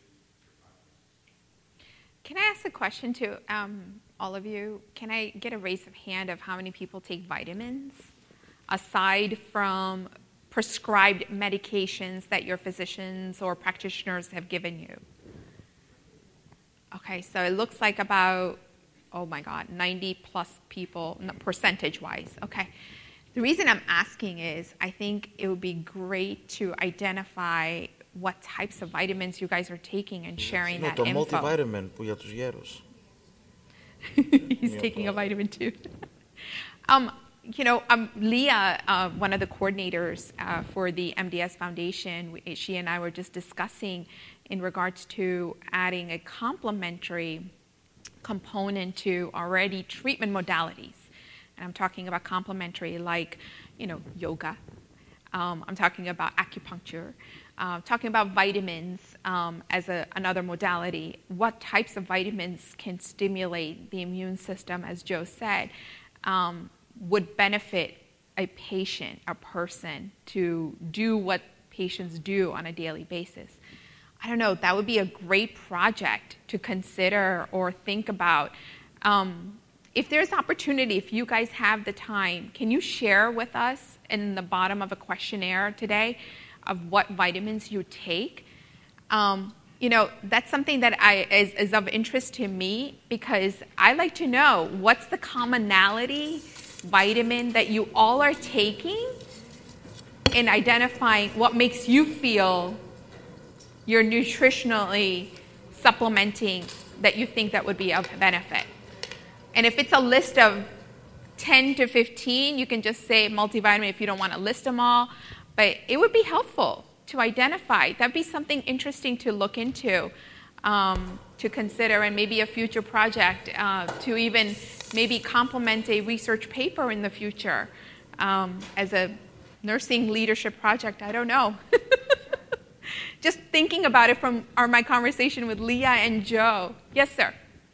Can I ask a question to um, all of you? Can I get a raise of hand of how many people take vitamins aside from prescribed medications that your physicians or practitioners have given you? Okay, so it looks like about, oh my God, ninety plus people, percentage-wise. Okay. The reason I'm asking is I think it would be great to identify what types of vitamins you guys are taking and sharing that info. Multivitamin για τους γέρους. He's taking a vitamin too. um, you know, um, Leah, uh, one of the coordinators uh, for the M D S Foundation, we, she and I were just discussing in regards to adding a complementary component to already treatment modalities. And I'm talking about complementary, like, you know, yoga. Um, I'm talking about acupuncture. Uh, talking about vitamins um, as a, another modality. What types of vitamins can stimulate the immune system, as Joe said, um, would benefit a patient, a person, to do what patients do on a daily basis. I don't know, that would be a great project to consider or think about. Um, if there's opportunity, if you guys have the time, can you share with us in the bottom of a questionnaire today of what vitamins you take? Um, you know, that's something that I, is, is of interest to me because I like to know what's the commonality vitamin that you all are taking and identifying what makes you feel you're nutritionally supplementing that you think that would be of benefit. And if it's a list of ten to fifteen, you can just say multivitamin if you don't want to list them all. But it would be helpful to identify. That'd be something interesting to look into, um, to consider, and maybe a future project uh, to even maybe complement a research paper in the future um, as a nursing leadership project. I don't know. Just thinking about it from our, my conversation with Leah and Joe. Yes, sir.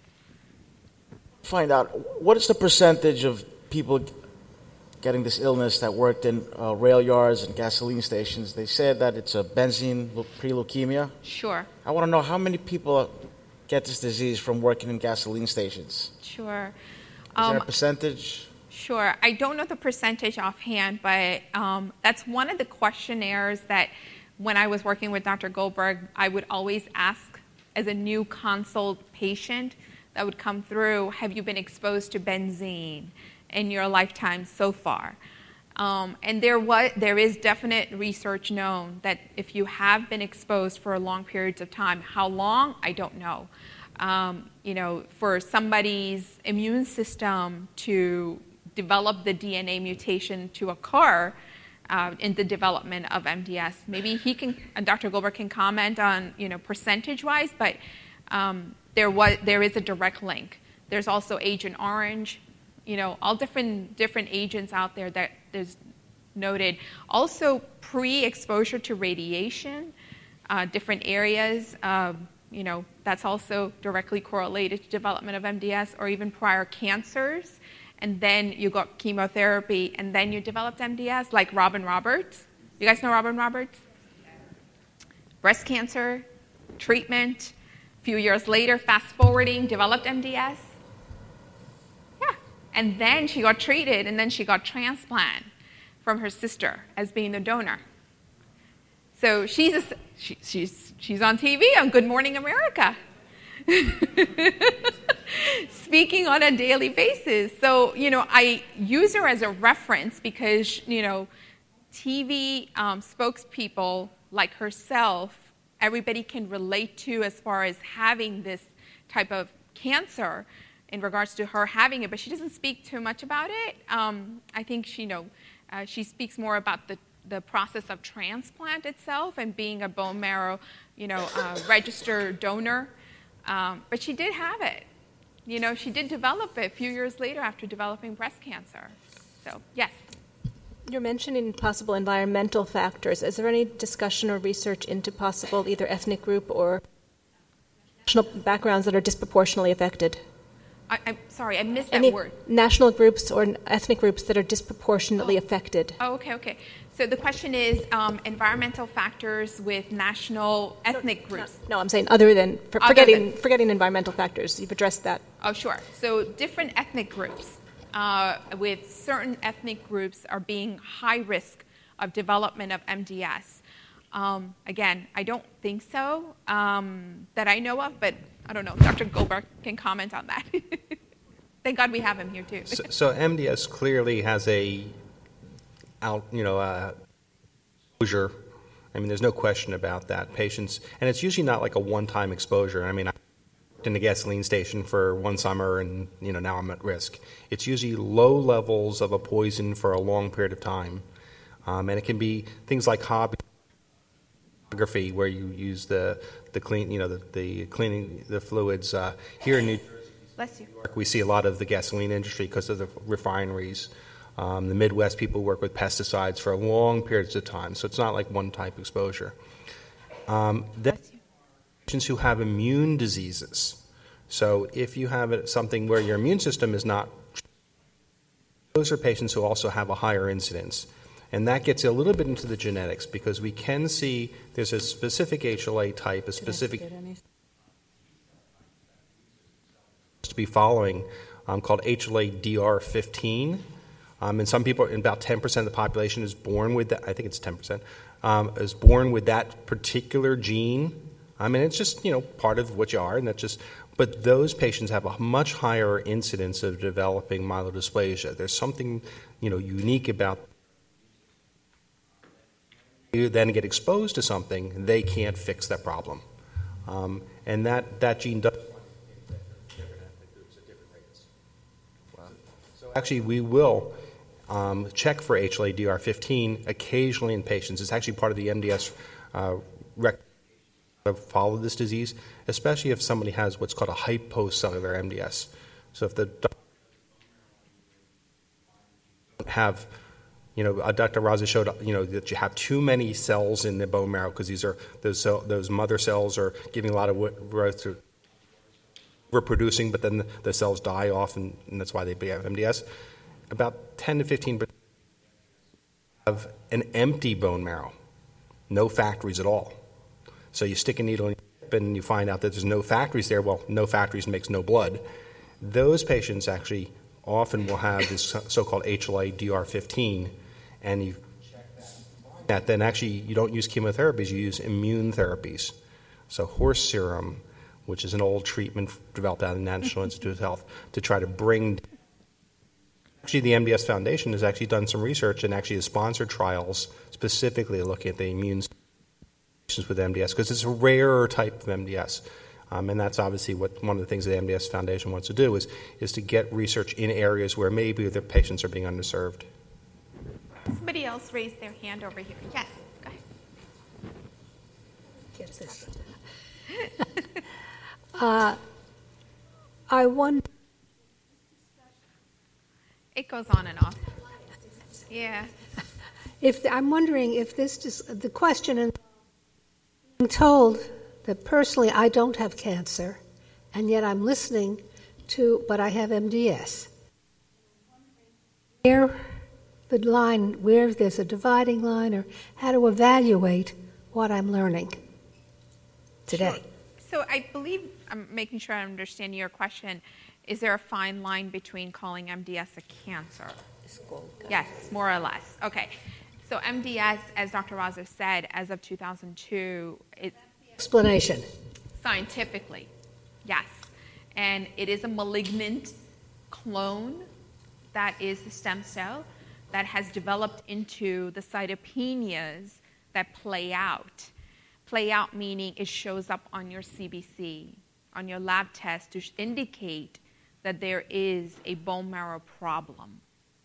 Find out what is the percentage of people getting this illness that worked in uh, rail yards and gasoline stations. They said that it's a benzene pre-leukemia. Sure. I want to know how many people get this disease from working in gasoline stations. Sure. Is Um, there a percentage? Sure. I don't know the percentage offhand, but um, that's one of the questionnaires that when I was working with Doctor Goldberg, I would always ask as a new consult patient that would come through, have you been exposed to benzene in your lifetime so far? Um, and there was, there is definite research known that if you have been exposed for long periods of time, how long, I don't know. Um, you know, for somebody's immune system to develop the D N A mutation to occur uh, in the development of M D S, maybe he can, and Doctor Goldberg can comment on, you know, percentage-wise, but um, there was, there is a direct link. There's also Agent Orange, you know, all different different agents out there that there's noted. Also, pre-exposure to radiation, uh, different areas, uh, you know, that's also directly correlated to development of M D S, or even prior cancers. And then you got chemotherapy, and then you developed M D S, like Robin Roberts. You guys know Robin Roberts? Breast cancer, treatment. A few years later, fast forwarding, developed M D S. Yeah. And then she got treated, and then she got transplant from her sister as being the donor. So she's a, she, she's she's on T V on Good Morning America, speaking on a daily basis. So you know, I use her as a reference because you know, T V um, spokespeople like herself, everybody can relate to as far as having this type of cancer in regards to her having it, but she doesn't speak too much about it. Um, I think she you know uh, she speaks more about the the process of transplant itself and being a bone marrow, you know, uh, registered donor. Um, but she did have it. You know, she did develop it a few years later after developing breast cancer. So, yes. You're mentioning possible environmental factors. Is there any discussion or research into possible either ethnic group or national backgrounds that are disproportionately affected? I, I'm sorry, I missed that Any word. National groups or ethnic groups that are disproportionately oh. affected? Oh, okay, okay. So the question is um, environmental factors with national ethnic no, groups. No, I'm saying other than, for, Other forgetting, than. forgetting environmental factors. You've addressed that. Oh, sure. So different ethnic groups uh, with certain ethnic groups are being high risk of development of M D S. Um, again, I don't think so um, that I know of, but I don't know. Doctor Goldberg can comment on that. Thank God we have him here too. so, so M D S clearly has a out, you know, uh, exposure. I mean, there's no question about that. Patients, and it's usually not like a one-time exposure. I mean, I worked in the gasoline station for one summer, and you know, now I'm at risk. It's usually low levels of a poison for a long period of time, um, and it can be things like hobby. Where you use the the clean, you know, the, the cleaning the fluids. Uh, here in New Jersey, Bless you. New York, we see a lot of the gasoline industry because of the refineries. Um, the Midwest, people work with pesticides for long periods of time, so it's not like one type exposure. Um, then patients who have immune diseases. So if you have something where your immune system is not, those are patients who also have a higher incidence. And that gets a little bit into the genetics because we can see there's a specific H L A type, a specific to be following um, called H L A D R fifteen. Um, and some people, about ten percent of the population is born with that, I think it's ten percent, um, is born with that particular gene. I mean, it's just, you know, part of what you are, and that's just, but those patients have a much higher incidence of developing myelodysplasia. There's something, you know, unique about you then get exposed to something, they can't fix that problem. Um, and that, that gene does different ethnic groups at different rates. Wow. So actually we will um, check for H L A D R fifteen occasionally in patients. It's actually part of the M D S uh, rec- follow this disease, especially if somebody has what's called a hypocellular M D S. So if the doctor have, you know, uh, Doctor Raza showed, you know, that you have too many cells in the bone marrow because these are those cell, those mother cells are giving a lot of growth to reproducing, but then the, the cells die off, and, and that's why they have M D S. About ten to fifteen percent have an empty bone marrow, no factories at all. So you stick a needle in your hip and you find out that there's no factories there. Well, no factories makes no blood. Those patients actually often will have this so-called H L A D R fifteen, and you check that. Then actually you don't use chemotherapies, you use immune therapies. So horse serum, which is an old treatment developed out of the National Institute of Health to try to bring. Actually, the M D S Foundation has actually done some research and actually has sponsored trials specifically looking at the immune patients with M D S because it's a rarer type of M D S. Um, and that's obviously what one of the things that the M D S Foundation wants to do is, is to get research in areas where maybe the patients are being underserved. Somebody else raised their hand over here. Yes, go ahead. Get this. uh, I wonder. It goes on and off. Yeah. If I'm wondering if this just the question and being told that personally I don't have cancer, and yet I'm listening to, but I have M D S. Where the line, where there's a dividing line, or how to evaluate what I'm learning today. Sure. So I believe I'm making sure I understand your question. Is there a fine line between calling M D S a cancer? Yes, more or less. Okay. So M D S, as Doctor Raza said, as of two thousand two, it's explanation. Scientifically, yes. And it is a malignant clone that is the stem cell that has developed into the cytopenias that play out. Play out meaning it shows up on your C B C, on your lab test to indicate that there is a bone marrow problem.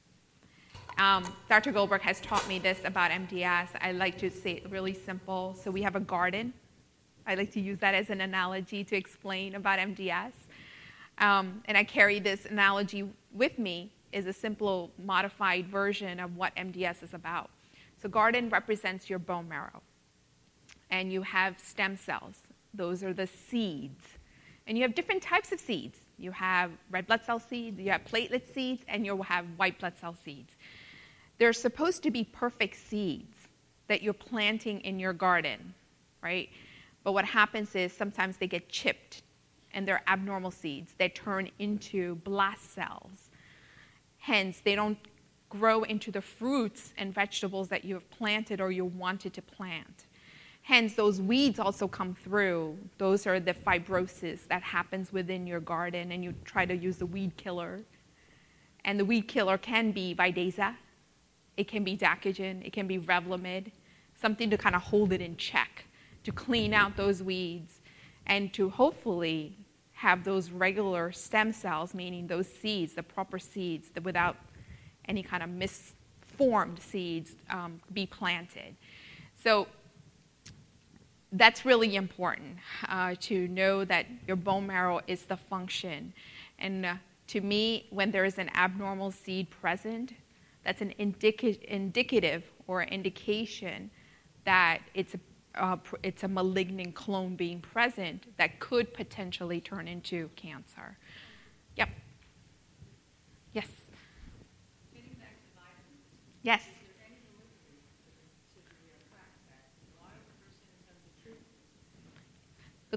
Um, Doctor Goldberg has taught me this about M D S. I like to say it really simple. So we have a garden. I like to use that as an analogy to explain about M D S. Um, and I carry this analogy with me as a simple modified version of what M D S is about. So garden represents your bone marrow. And you have stem cells. Those are the seeds. And you have different types of seeds. You have red blood cell seeds, you have platelet seeds, and you'll have white blood cell seeds. They're supposed to be perfect seeds that you're planting in your garden, right? But what happens is sometimes they get chipped, and they're abnormal seeds. They turn into blast cells. Hence, they don't grow into the fruits and vegetables that you have planted or you wanted to plant. Hence, those weeds also come through. Those are the fibrosis that happens within your garden, and you try to use the weed killer. And the weed killer can be Vidasa, it can be Dacogen, it can be Revlimid, something to kind of hold it in check, to clean out those weeds, and to hopefully have those regular stem cells, meaning those seeds, the proper seeds, the, without any kind of misformed seeds, um, be planted. So that's really important uh, to know that your bone marrow is the function. And uh, to me, when there is an abnormal seed present, that's an indica- indicative or indication that it's a, uh, pr- it's a malignant clone being present that could potentially turn into cancer. Yep. Yes. Yes.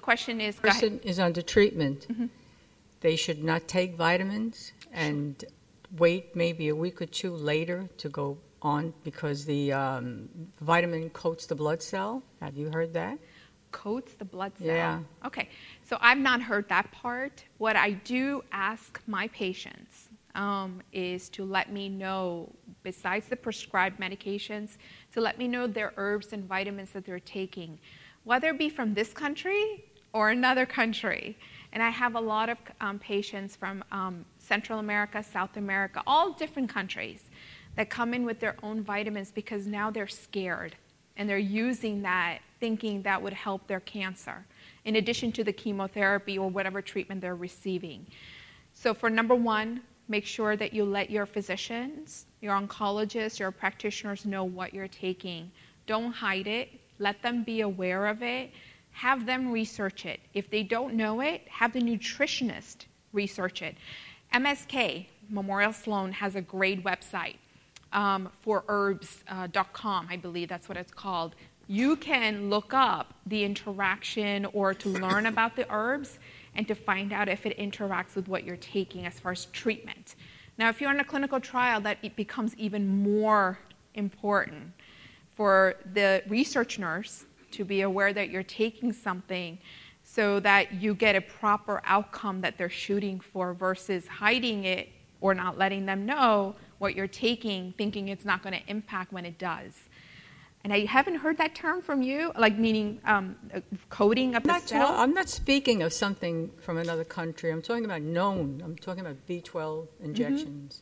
question is, go ahead. Person is under treatment. Mhm. They should not take vitamins and wait maybe a week or two later to go on because the um, vitamin coats the blood cell. Have you heard that? Coats the blood cell. Yeah. Okay. So I've not heard that part. What I do ask my patients um, is to let me know, besides the prescribed medications, to let me know their herbs and vitamins that they're taking, whether it be from this country or another country. And I have a lot of um, patients from um, Central America, South America, all different countries that come in with their own vitamins because now they're scared and they're using that thinking that would help their cancer, in addition to the chemotherapy or whatever treatment they're receiving. So for number one, make sure that you let your physicians, your oncologists, your practitioners know what you're taking. Don't hide it. Let them be aware of it. Have them research it. If they don't know it, have the nutritionist research it. M S K, Memorial Sloan, has a great website um, for herbs dot com, I believe that's what it's called. You can look up the interaction or to learn about the herbs and to find out if it interacts with what you're taking as far as treatment. Now, if you're in a clinical trial, that it becomes even more important for the research nurse to be aware that you're taking something so that you get a proper outcome that they're shooting for versus hiding it or not letting them know what you're taking, thinking it's not going to impact when it does. And I haven't heard that term from you, like meaning um, coding of I'm the not, cell. ta- I'm not speaking of something from another country. I'm talking about known. I'm talking about B twelve injections.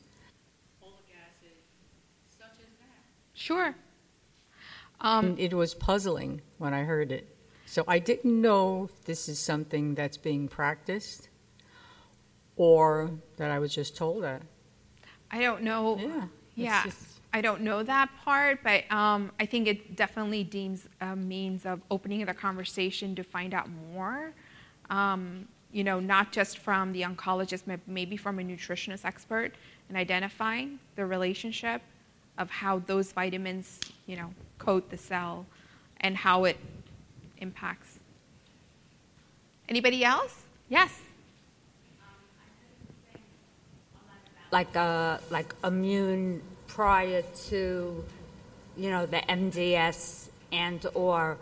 Sure. Um, it was puzzling when I heard it. So I didn't know if this is something that's being practiced or that I was just told that. I don't know. Yeah. Yeah. It's just- I don't know that part, but um, I think it definitely deems a means of opening the conversation to find out more. Um, you know, not just from the oncologist, but maybe from a nutritionist expert, and identifying the relationship of how those vitamins, you know, coat the cell and how it impacts. Anybody else? Yes. Like uh, like immune prior to, you know, the M D S and or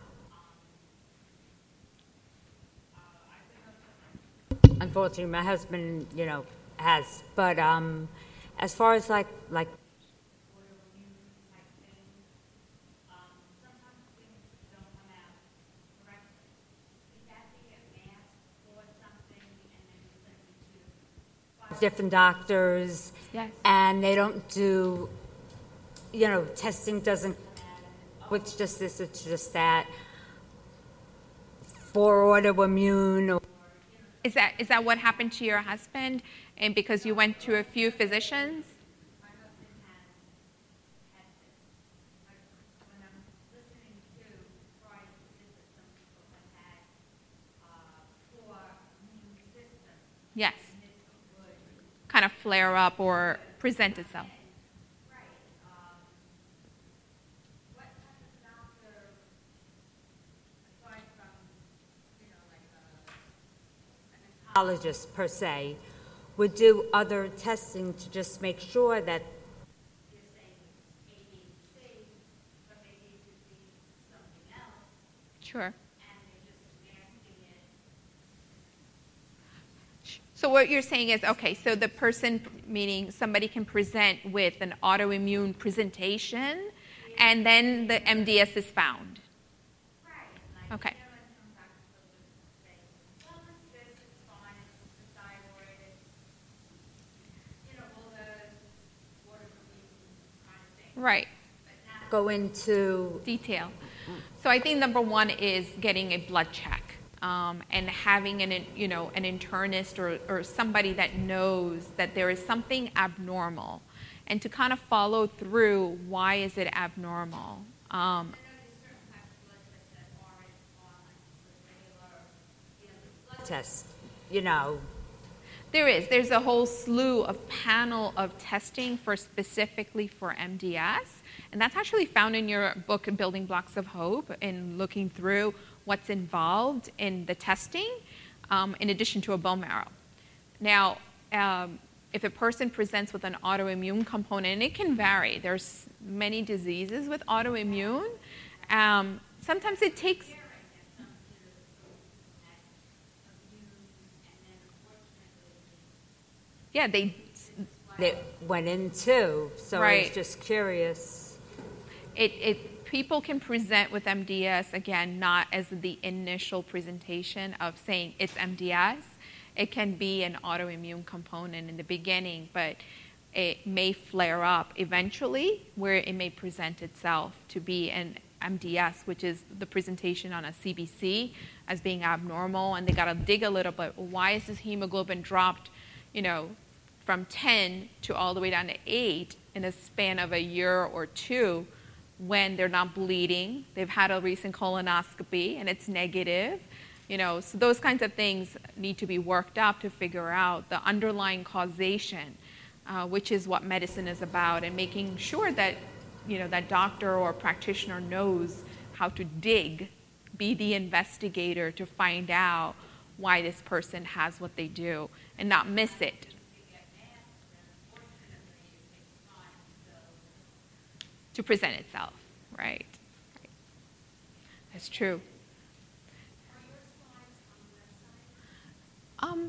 unfortunately my husband, you know, has. But um, as far as like like different doctors, yes, and they don't do, you know, testing doesn't, it's just this, it's just that, for autoimmune. Or, Is that is that what happened to your husband? And because you went to a few physicians? Yes. Kind of flare up or present itself. oncologist per se would do other testing to just make sure that Sure. So what you're saying is, okay, so the person, meaning somebody can present with an autoimmune presentation, and then the M D S is found. Okay. Right. Go into detail. So I think number one is getting a blood check. Um, and having an, you know, an internist or, or somebody that knows that there is something abnormal, and to kind of follow through why is it abnormal. Um, test, you know. There is. There's a whole slew of panel of testing for specifically for M D S, and that's actually found in your book, Building Blocks of Hope, and looking through what's involved in the testing, um, in addition to a bone marrow. Now, um, if a person presents with an autoimmune component, and it can vary, there's many diseases with autoimmune. Um, sometimes it takes... Yeah, they... They went in too, so I Right. was just curious. It, it people can present with M D S, again, not as the initial presentation of saying it's M D S. It can be an autoimmune component in the beginning, but it may flare up eventually where it may present itself to be an M D S, which is the presentation on a C B C as being abnormal, and they got to dig a little bit. Why is this hemoglobin dropped, you know, from ten to all the way down to eight in a span of a year or two when they're not bleeding, they've had a recent colonoscopy and it's negative, you know, so those kinds of things need to be worked up to figure out the underlying causation, uh, which is what medicine is about, and making sure that, you know, that doctor or practitioner knows how to dig, be the investigator to find out why this person has what they do and not miss it. To present itself, right? right. That's true. Um,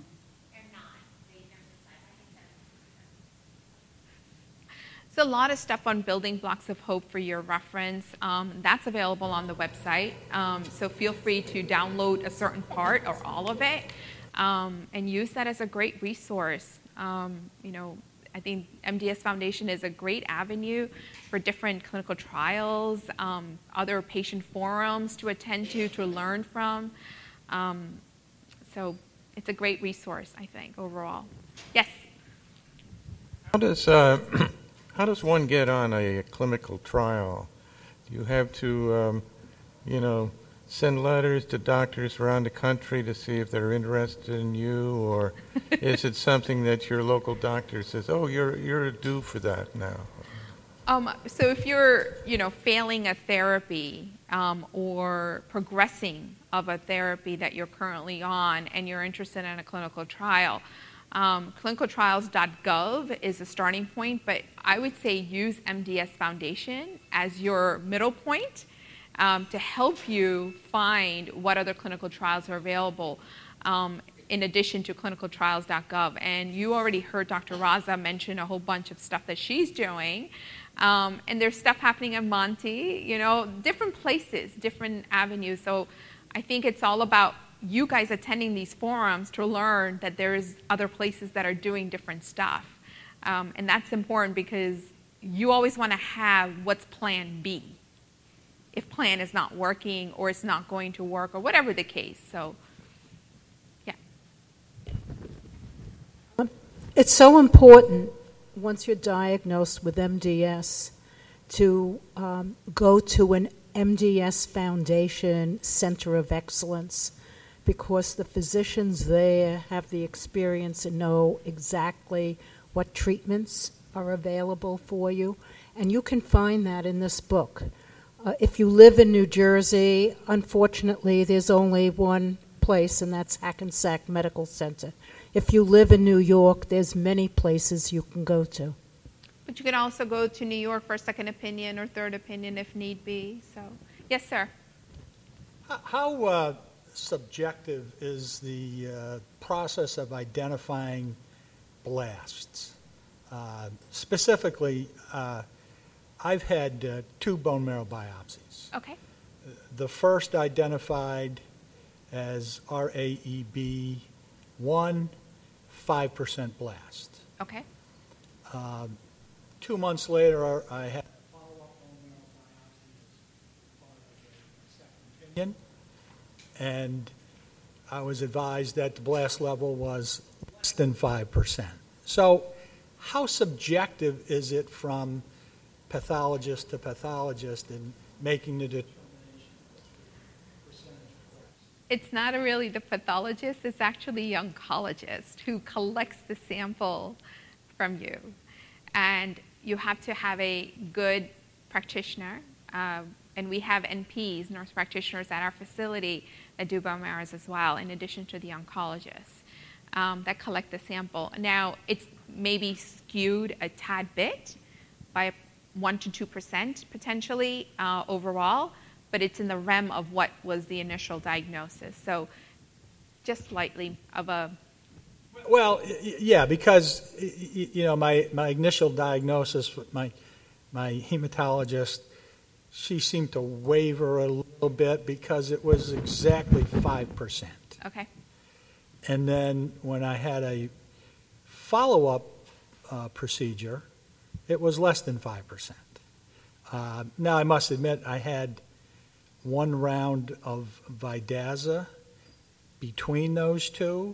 There's a lot of stuff on Building Blocks of Hope for your reference. Um, that's available on the website. Um, so feel free to download a certain part or all of it um, and use that as a great resource. Um, you know, I think M D S Foundation is a great avenue for different clinical trials, um, other patient forums to attend to, to learn from. Um, so it's a great resource, I think, overall. Yes? How does, uh, how does one get on a clinical trial? Do you have to, um, you know, send letters to doctors around the country to see if they're interested in you, or is it something that your local doctor says, oh, you're you're due for that now? Um, so if you're, you know, failing a therapy um, or progressing of a therapy that you're currently on and you're interested in a clinical trial, um, clinical trials dot gov is a starting point, but I would say use M D S Foundation as your middle point. Um, to help you find what other clinical trials are available um, in addition to clinical trials dot gov. And you already heard Doctor Raza mention a whole bunch of stuff that she's doing. Um, and there's stuff happening at Monty, you know, different places, different avenues. So I think it's all about you guys attending these forums to learn that there's other places that are doing different stuff. Um, and that's important because you always want to have what's plan B if plan is not working or it's not going to work or whatever the case. So, yeah. It's so important once you're diagnosed with M D S to um, go to an M D S Foundation Center of Excellence, because the physicians there have the experience and know exactly what treatments are available for you. And you can find that in this book. Uh, if you live in New Jersey, unfortunately, there's only one place, and that's Hackensack Medical Center. If you live in New York, there's many places you can go to. But you can also go to New York for a second opinion or third opinion if need be. So, yes, sir. How uh, subjective is the uh, process of identifying blasts? Uh, specifically, uh, I've had uh, two bone marrow biopsies. Okay. The first identified as R A E B one, five percent blast. Okay. Uh, two months later, I had a follow-up bone marrow biopsy as part of a second opinion, and I was advised that the blast level was less than five percent. So how subjective is it from pathologist to pathologist in making the determination? It's not really the pathologist, it's actually the oncologist who collects the sample from you. And you have to have a good practitioner, uh, And we have N Ps, nurse practitioners, at our facility that do bone marrows as well, in addition to the oncologists um, that collect the sample. Now, it's maybe skewed a tad bit by one to two percent potentially uh, overall, but it's in the realm of what was the initial diagnosis. So just slightly of a... Well, y- yeah, because, y- you know, my, my initial diagnosis with my, my hematologist, she seemed to waver a little bit because it was exactly five percent. Okay. And then when I had a follow-up uh, procedure, it was less than five percent. Uh, now, I must admit, I had one round of Vidaza between those two.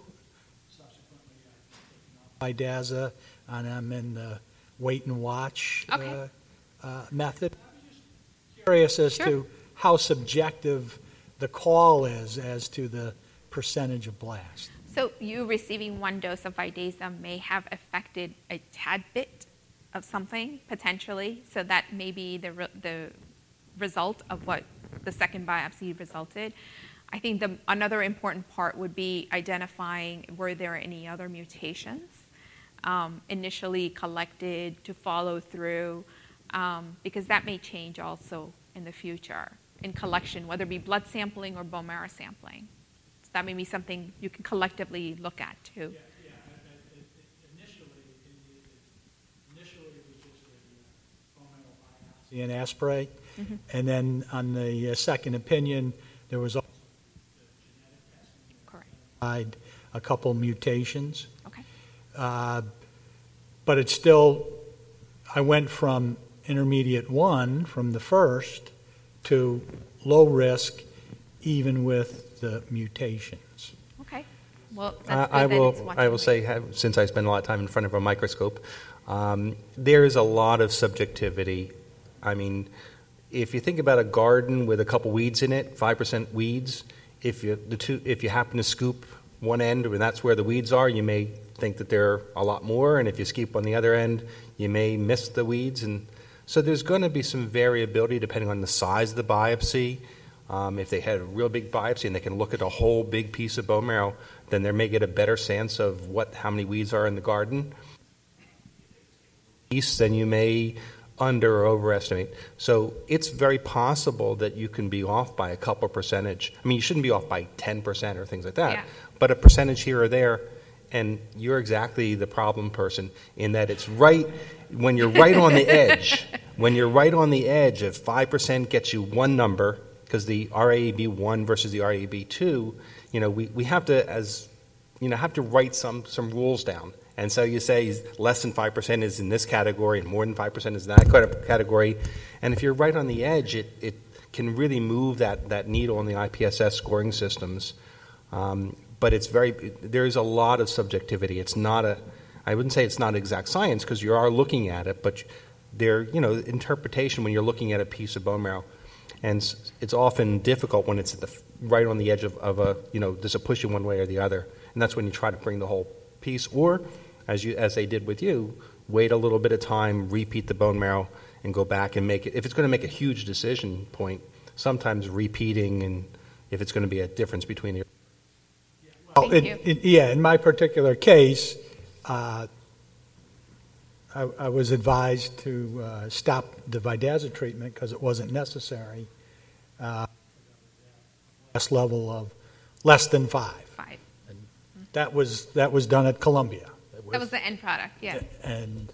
Vidaza, and I'm in the wait and watch Okay. uh, uh, method. Curious as Sure. to how subjective the call is as to the percentage of blast. So you receiving one dose of Vidaza may have affected a tad bit of something, potentially, so that may be the, re- the result of what the second biopsy resulted. I think the, another important part would be identifying were there any other mutations um, initially collected to follow through, um, because that may change also in the future in collection, whether it be blood sampling or bone marrow sampling. So that may be something you can collectively look at too. Yeah, yeah. Initially, initially it was just a bone marrow biopsy and aspirate, Mhm. and then on the uh, second opinion, there was also Correct. a couple mutations. Okay. Uh, but it's still, I went from intermediate one from the first to low risk, even with the mutations. Okay. Well, I, that's I good that will. it's watching I will weight. say, have, since I spend a lot of time in front of a microscope, um, there is a lot of subjectivity. I mean, if you think about a garden with a couple weeds in it, five percent weeds. If you the two, if you happen to scoop one end and that's where the weeds are, you may think that there are a lot more. And if you scoop on the other end, you may miss the weeds. And so there's going to be some variability depending on the size of the biopsy. Um, if they had a real big biopsy and they can look at a whole big piece of bone marrow, then they may get a better sense of what how many weeds are in the garden. Then you may under or overestimate. So it's very possible that you can be off by a couple percentage. I mean, you shouldn't be off by ten percent or things like that, Yeah. but a percentage here or there, and you're exactly the problem person in that it's right when you're right on the edge. When you're right on the edge, if five percent gets you one number, because the R A E B one versus the R A E B two, you know, we, we have to, as you know, have to write some some rules down. And so you say less than five percent is in this category and more than five percent is in that category. And if you're right on the edge, it, it can really move that, that needle in the I P S S scoring systems. Um, but it's very, there's a lot of subjectivity. It's not a, I wouldn't say it's not exact science because you are looking at it, but there, you know, interpretation when you're looking at a piece of bone marrow. And it's often difficult when it's at the, right on the edge of, of a, you know, does it push you one way or the other? And that's when you try to bring the whole piece, or as you as they did with you, wait a little bit of time, repeat the bone marrow, and go back and make it. If it's going to make a huge decision point, sometimes repeating, and if it's going to be a difference between the. Well, Thank it, you. it, yeah, in my particular case, uh, I, I was advised to uh, stop the Vidaza treatment because it wasn't necessary. Uh, last level of less than five. Five. And that was that was done at Columbia. That was the end product, yeah. And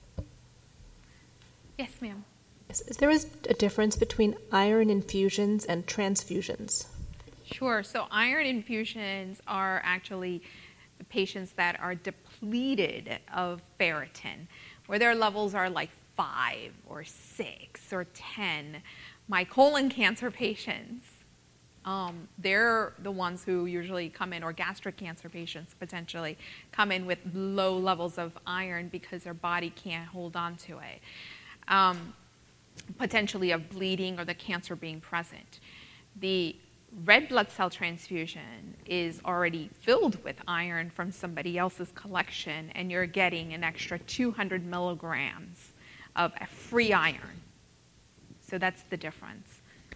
Yes, ma'am. Is is there is a difference between iron infusions and transfusions? Sure. So iron infusions are actually patients that are depleted of ferritin, where their levels are like five or six or ten. My colon cancer patients, um, they're the ones who usually come in, or gastric cancer patients potentially, come in with low levels of iron because their body can't hold on to it. Um, potentially of bleeding or the cancer being present. The red blood cell transfusion is already filled with iron from somebody else's collection, and you're getting an extra two hundred milligrams of free iron. So that's the difference.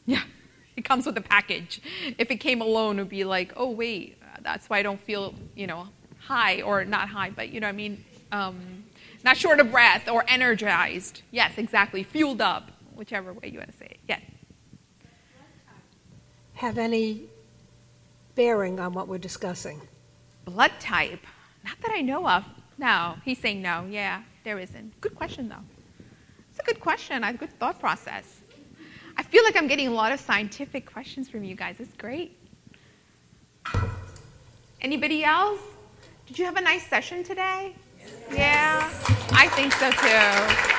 Yeah, it comes with a package. If it came alone, it would be like, oh, wait, that's why I don't feel, you know, high or not high, but, you know what I mean, um, not short of breath or energized. Yes, exactly, fueled up, whichever way you want to say it. Yes. Have any bearing on what we're discussing? Blood type? Not that I know of. No, he's saying no. Yeah, there isn't. Good question, though. It's a good question, a good thought process. I feel like I'm getting a lot of scientific questions from you guys. It's great. Anybody else? Did you have a nice session today? Yeah, I think so too.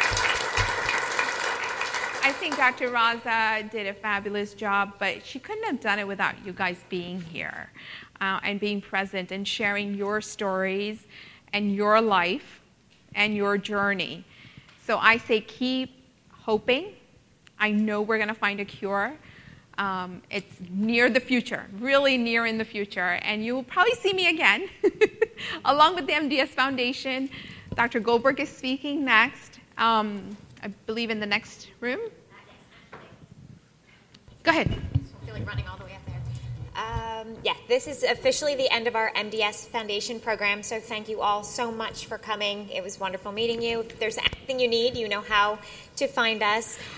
I think Doctor Raza did a fabulous job, but she couldn't have done it without you guys being here uh, and being present and sharing your stories and your life and your journey. So I say keep hoping. I know we're going to find a cure. Um, it's near the future, really near in the future. And you'll probably see me again, along with the M D S Foundation. Doctor Goldberg is speaking next, um, I believe in the next room. Go ahead. I feel like running all the way up there. Um, yeah, this is officially the end of our M D S Foundation program, so thank you all so much for coming. It was wonderful meeting you. If there's anything you need, you know how to find us.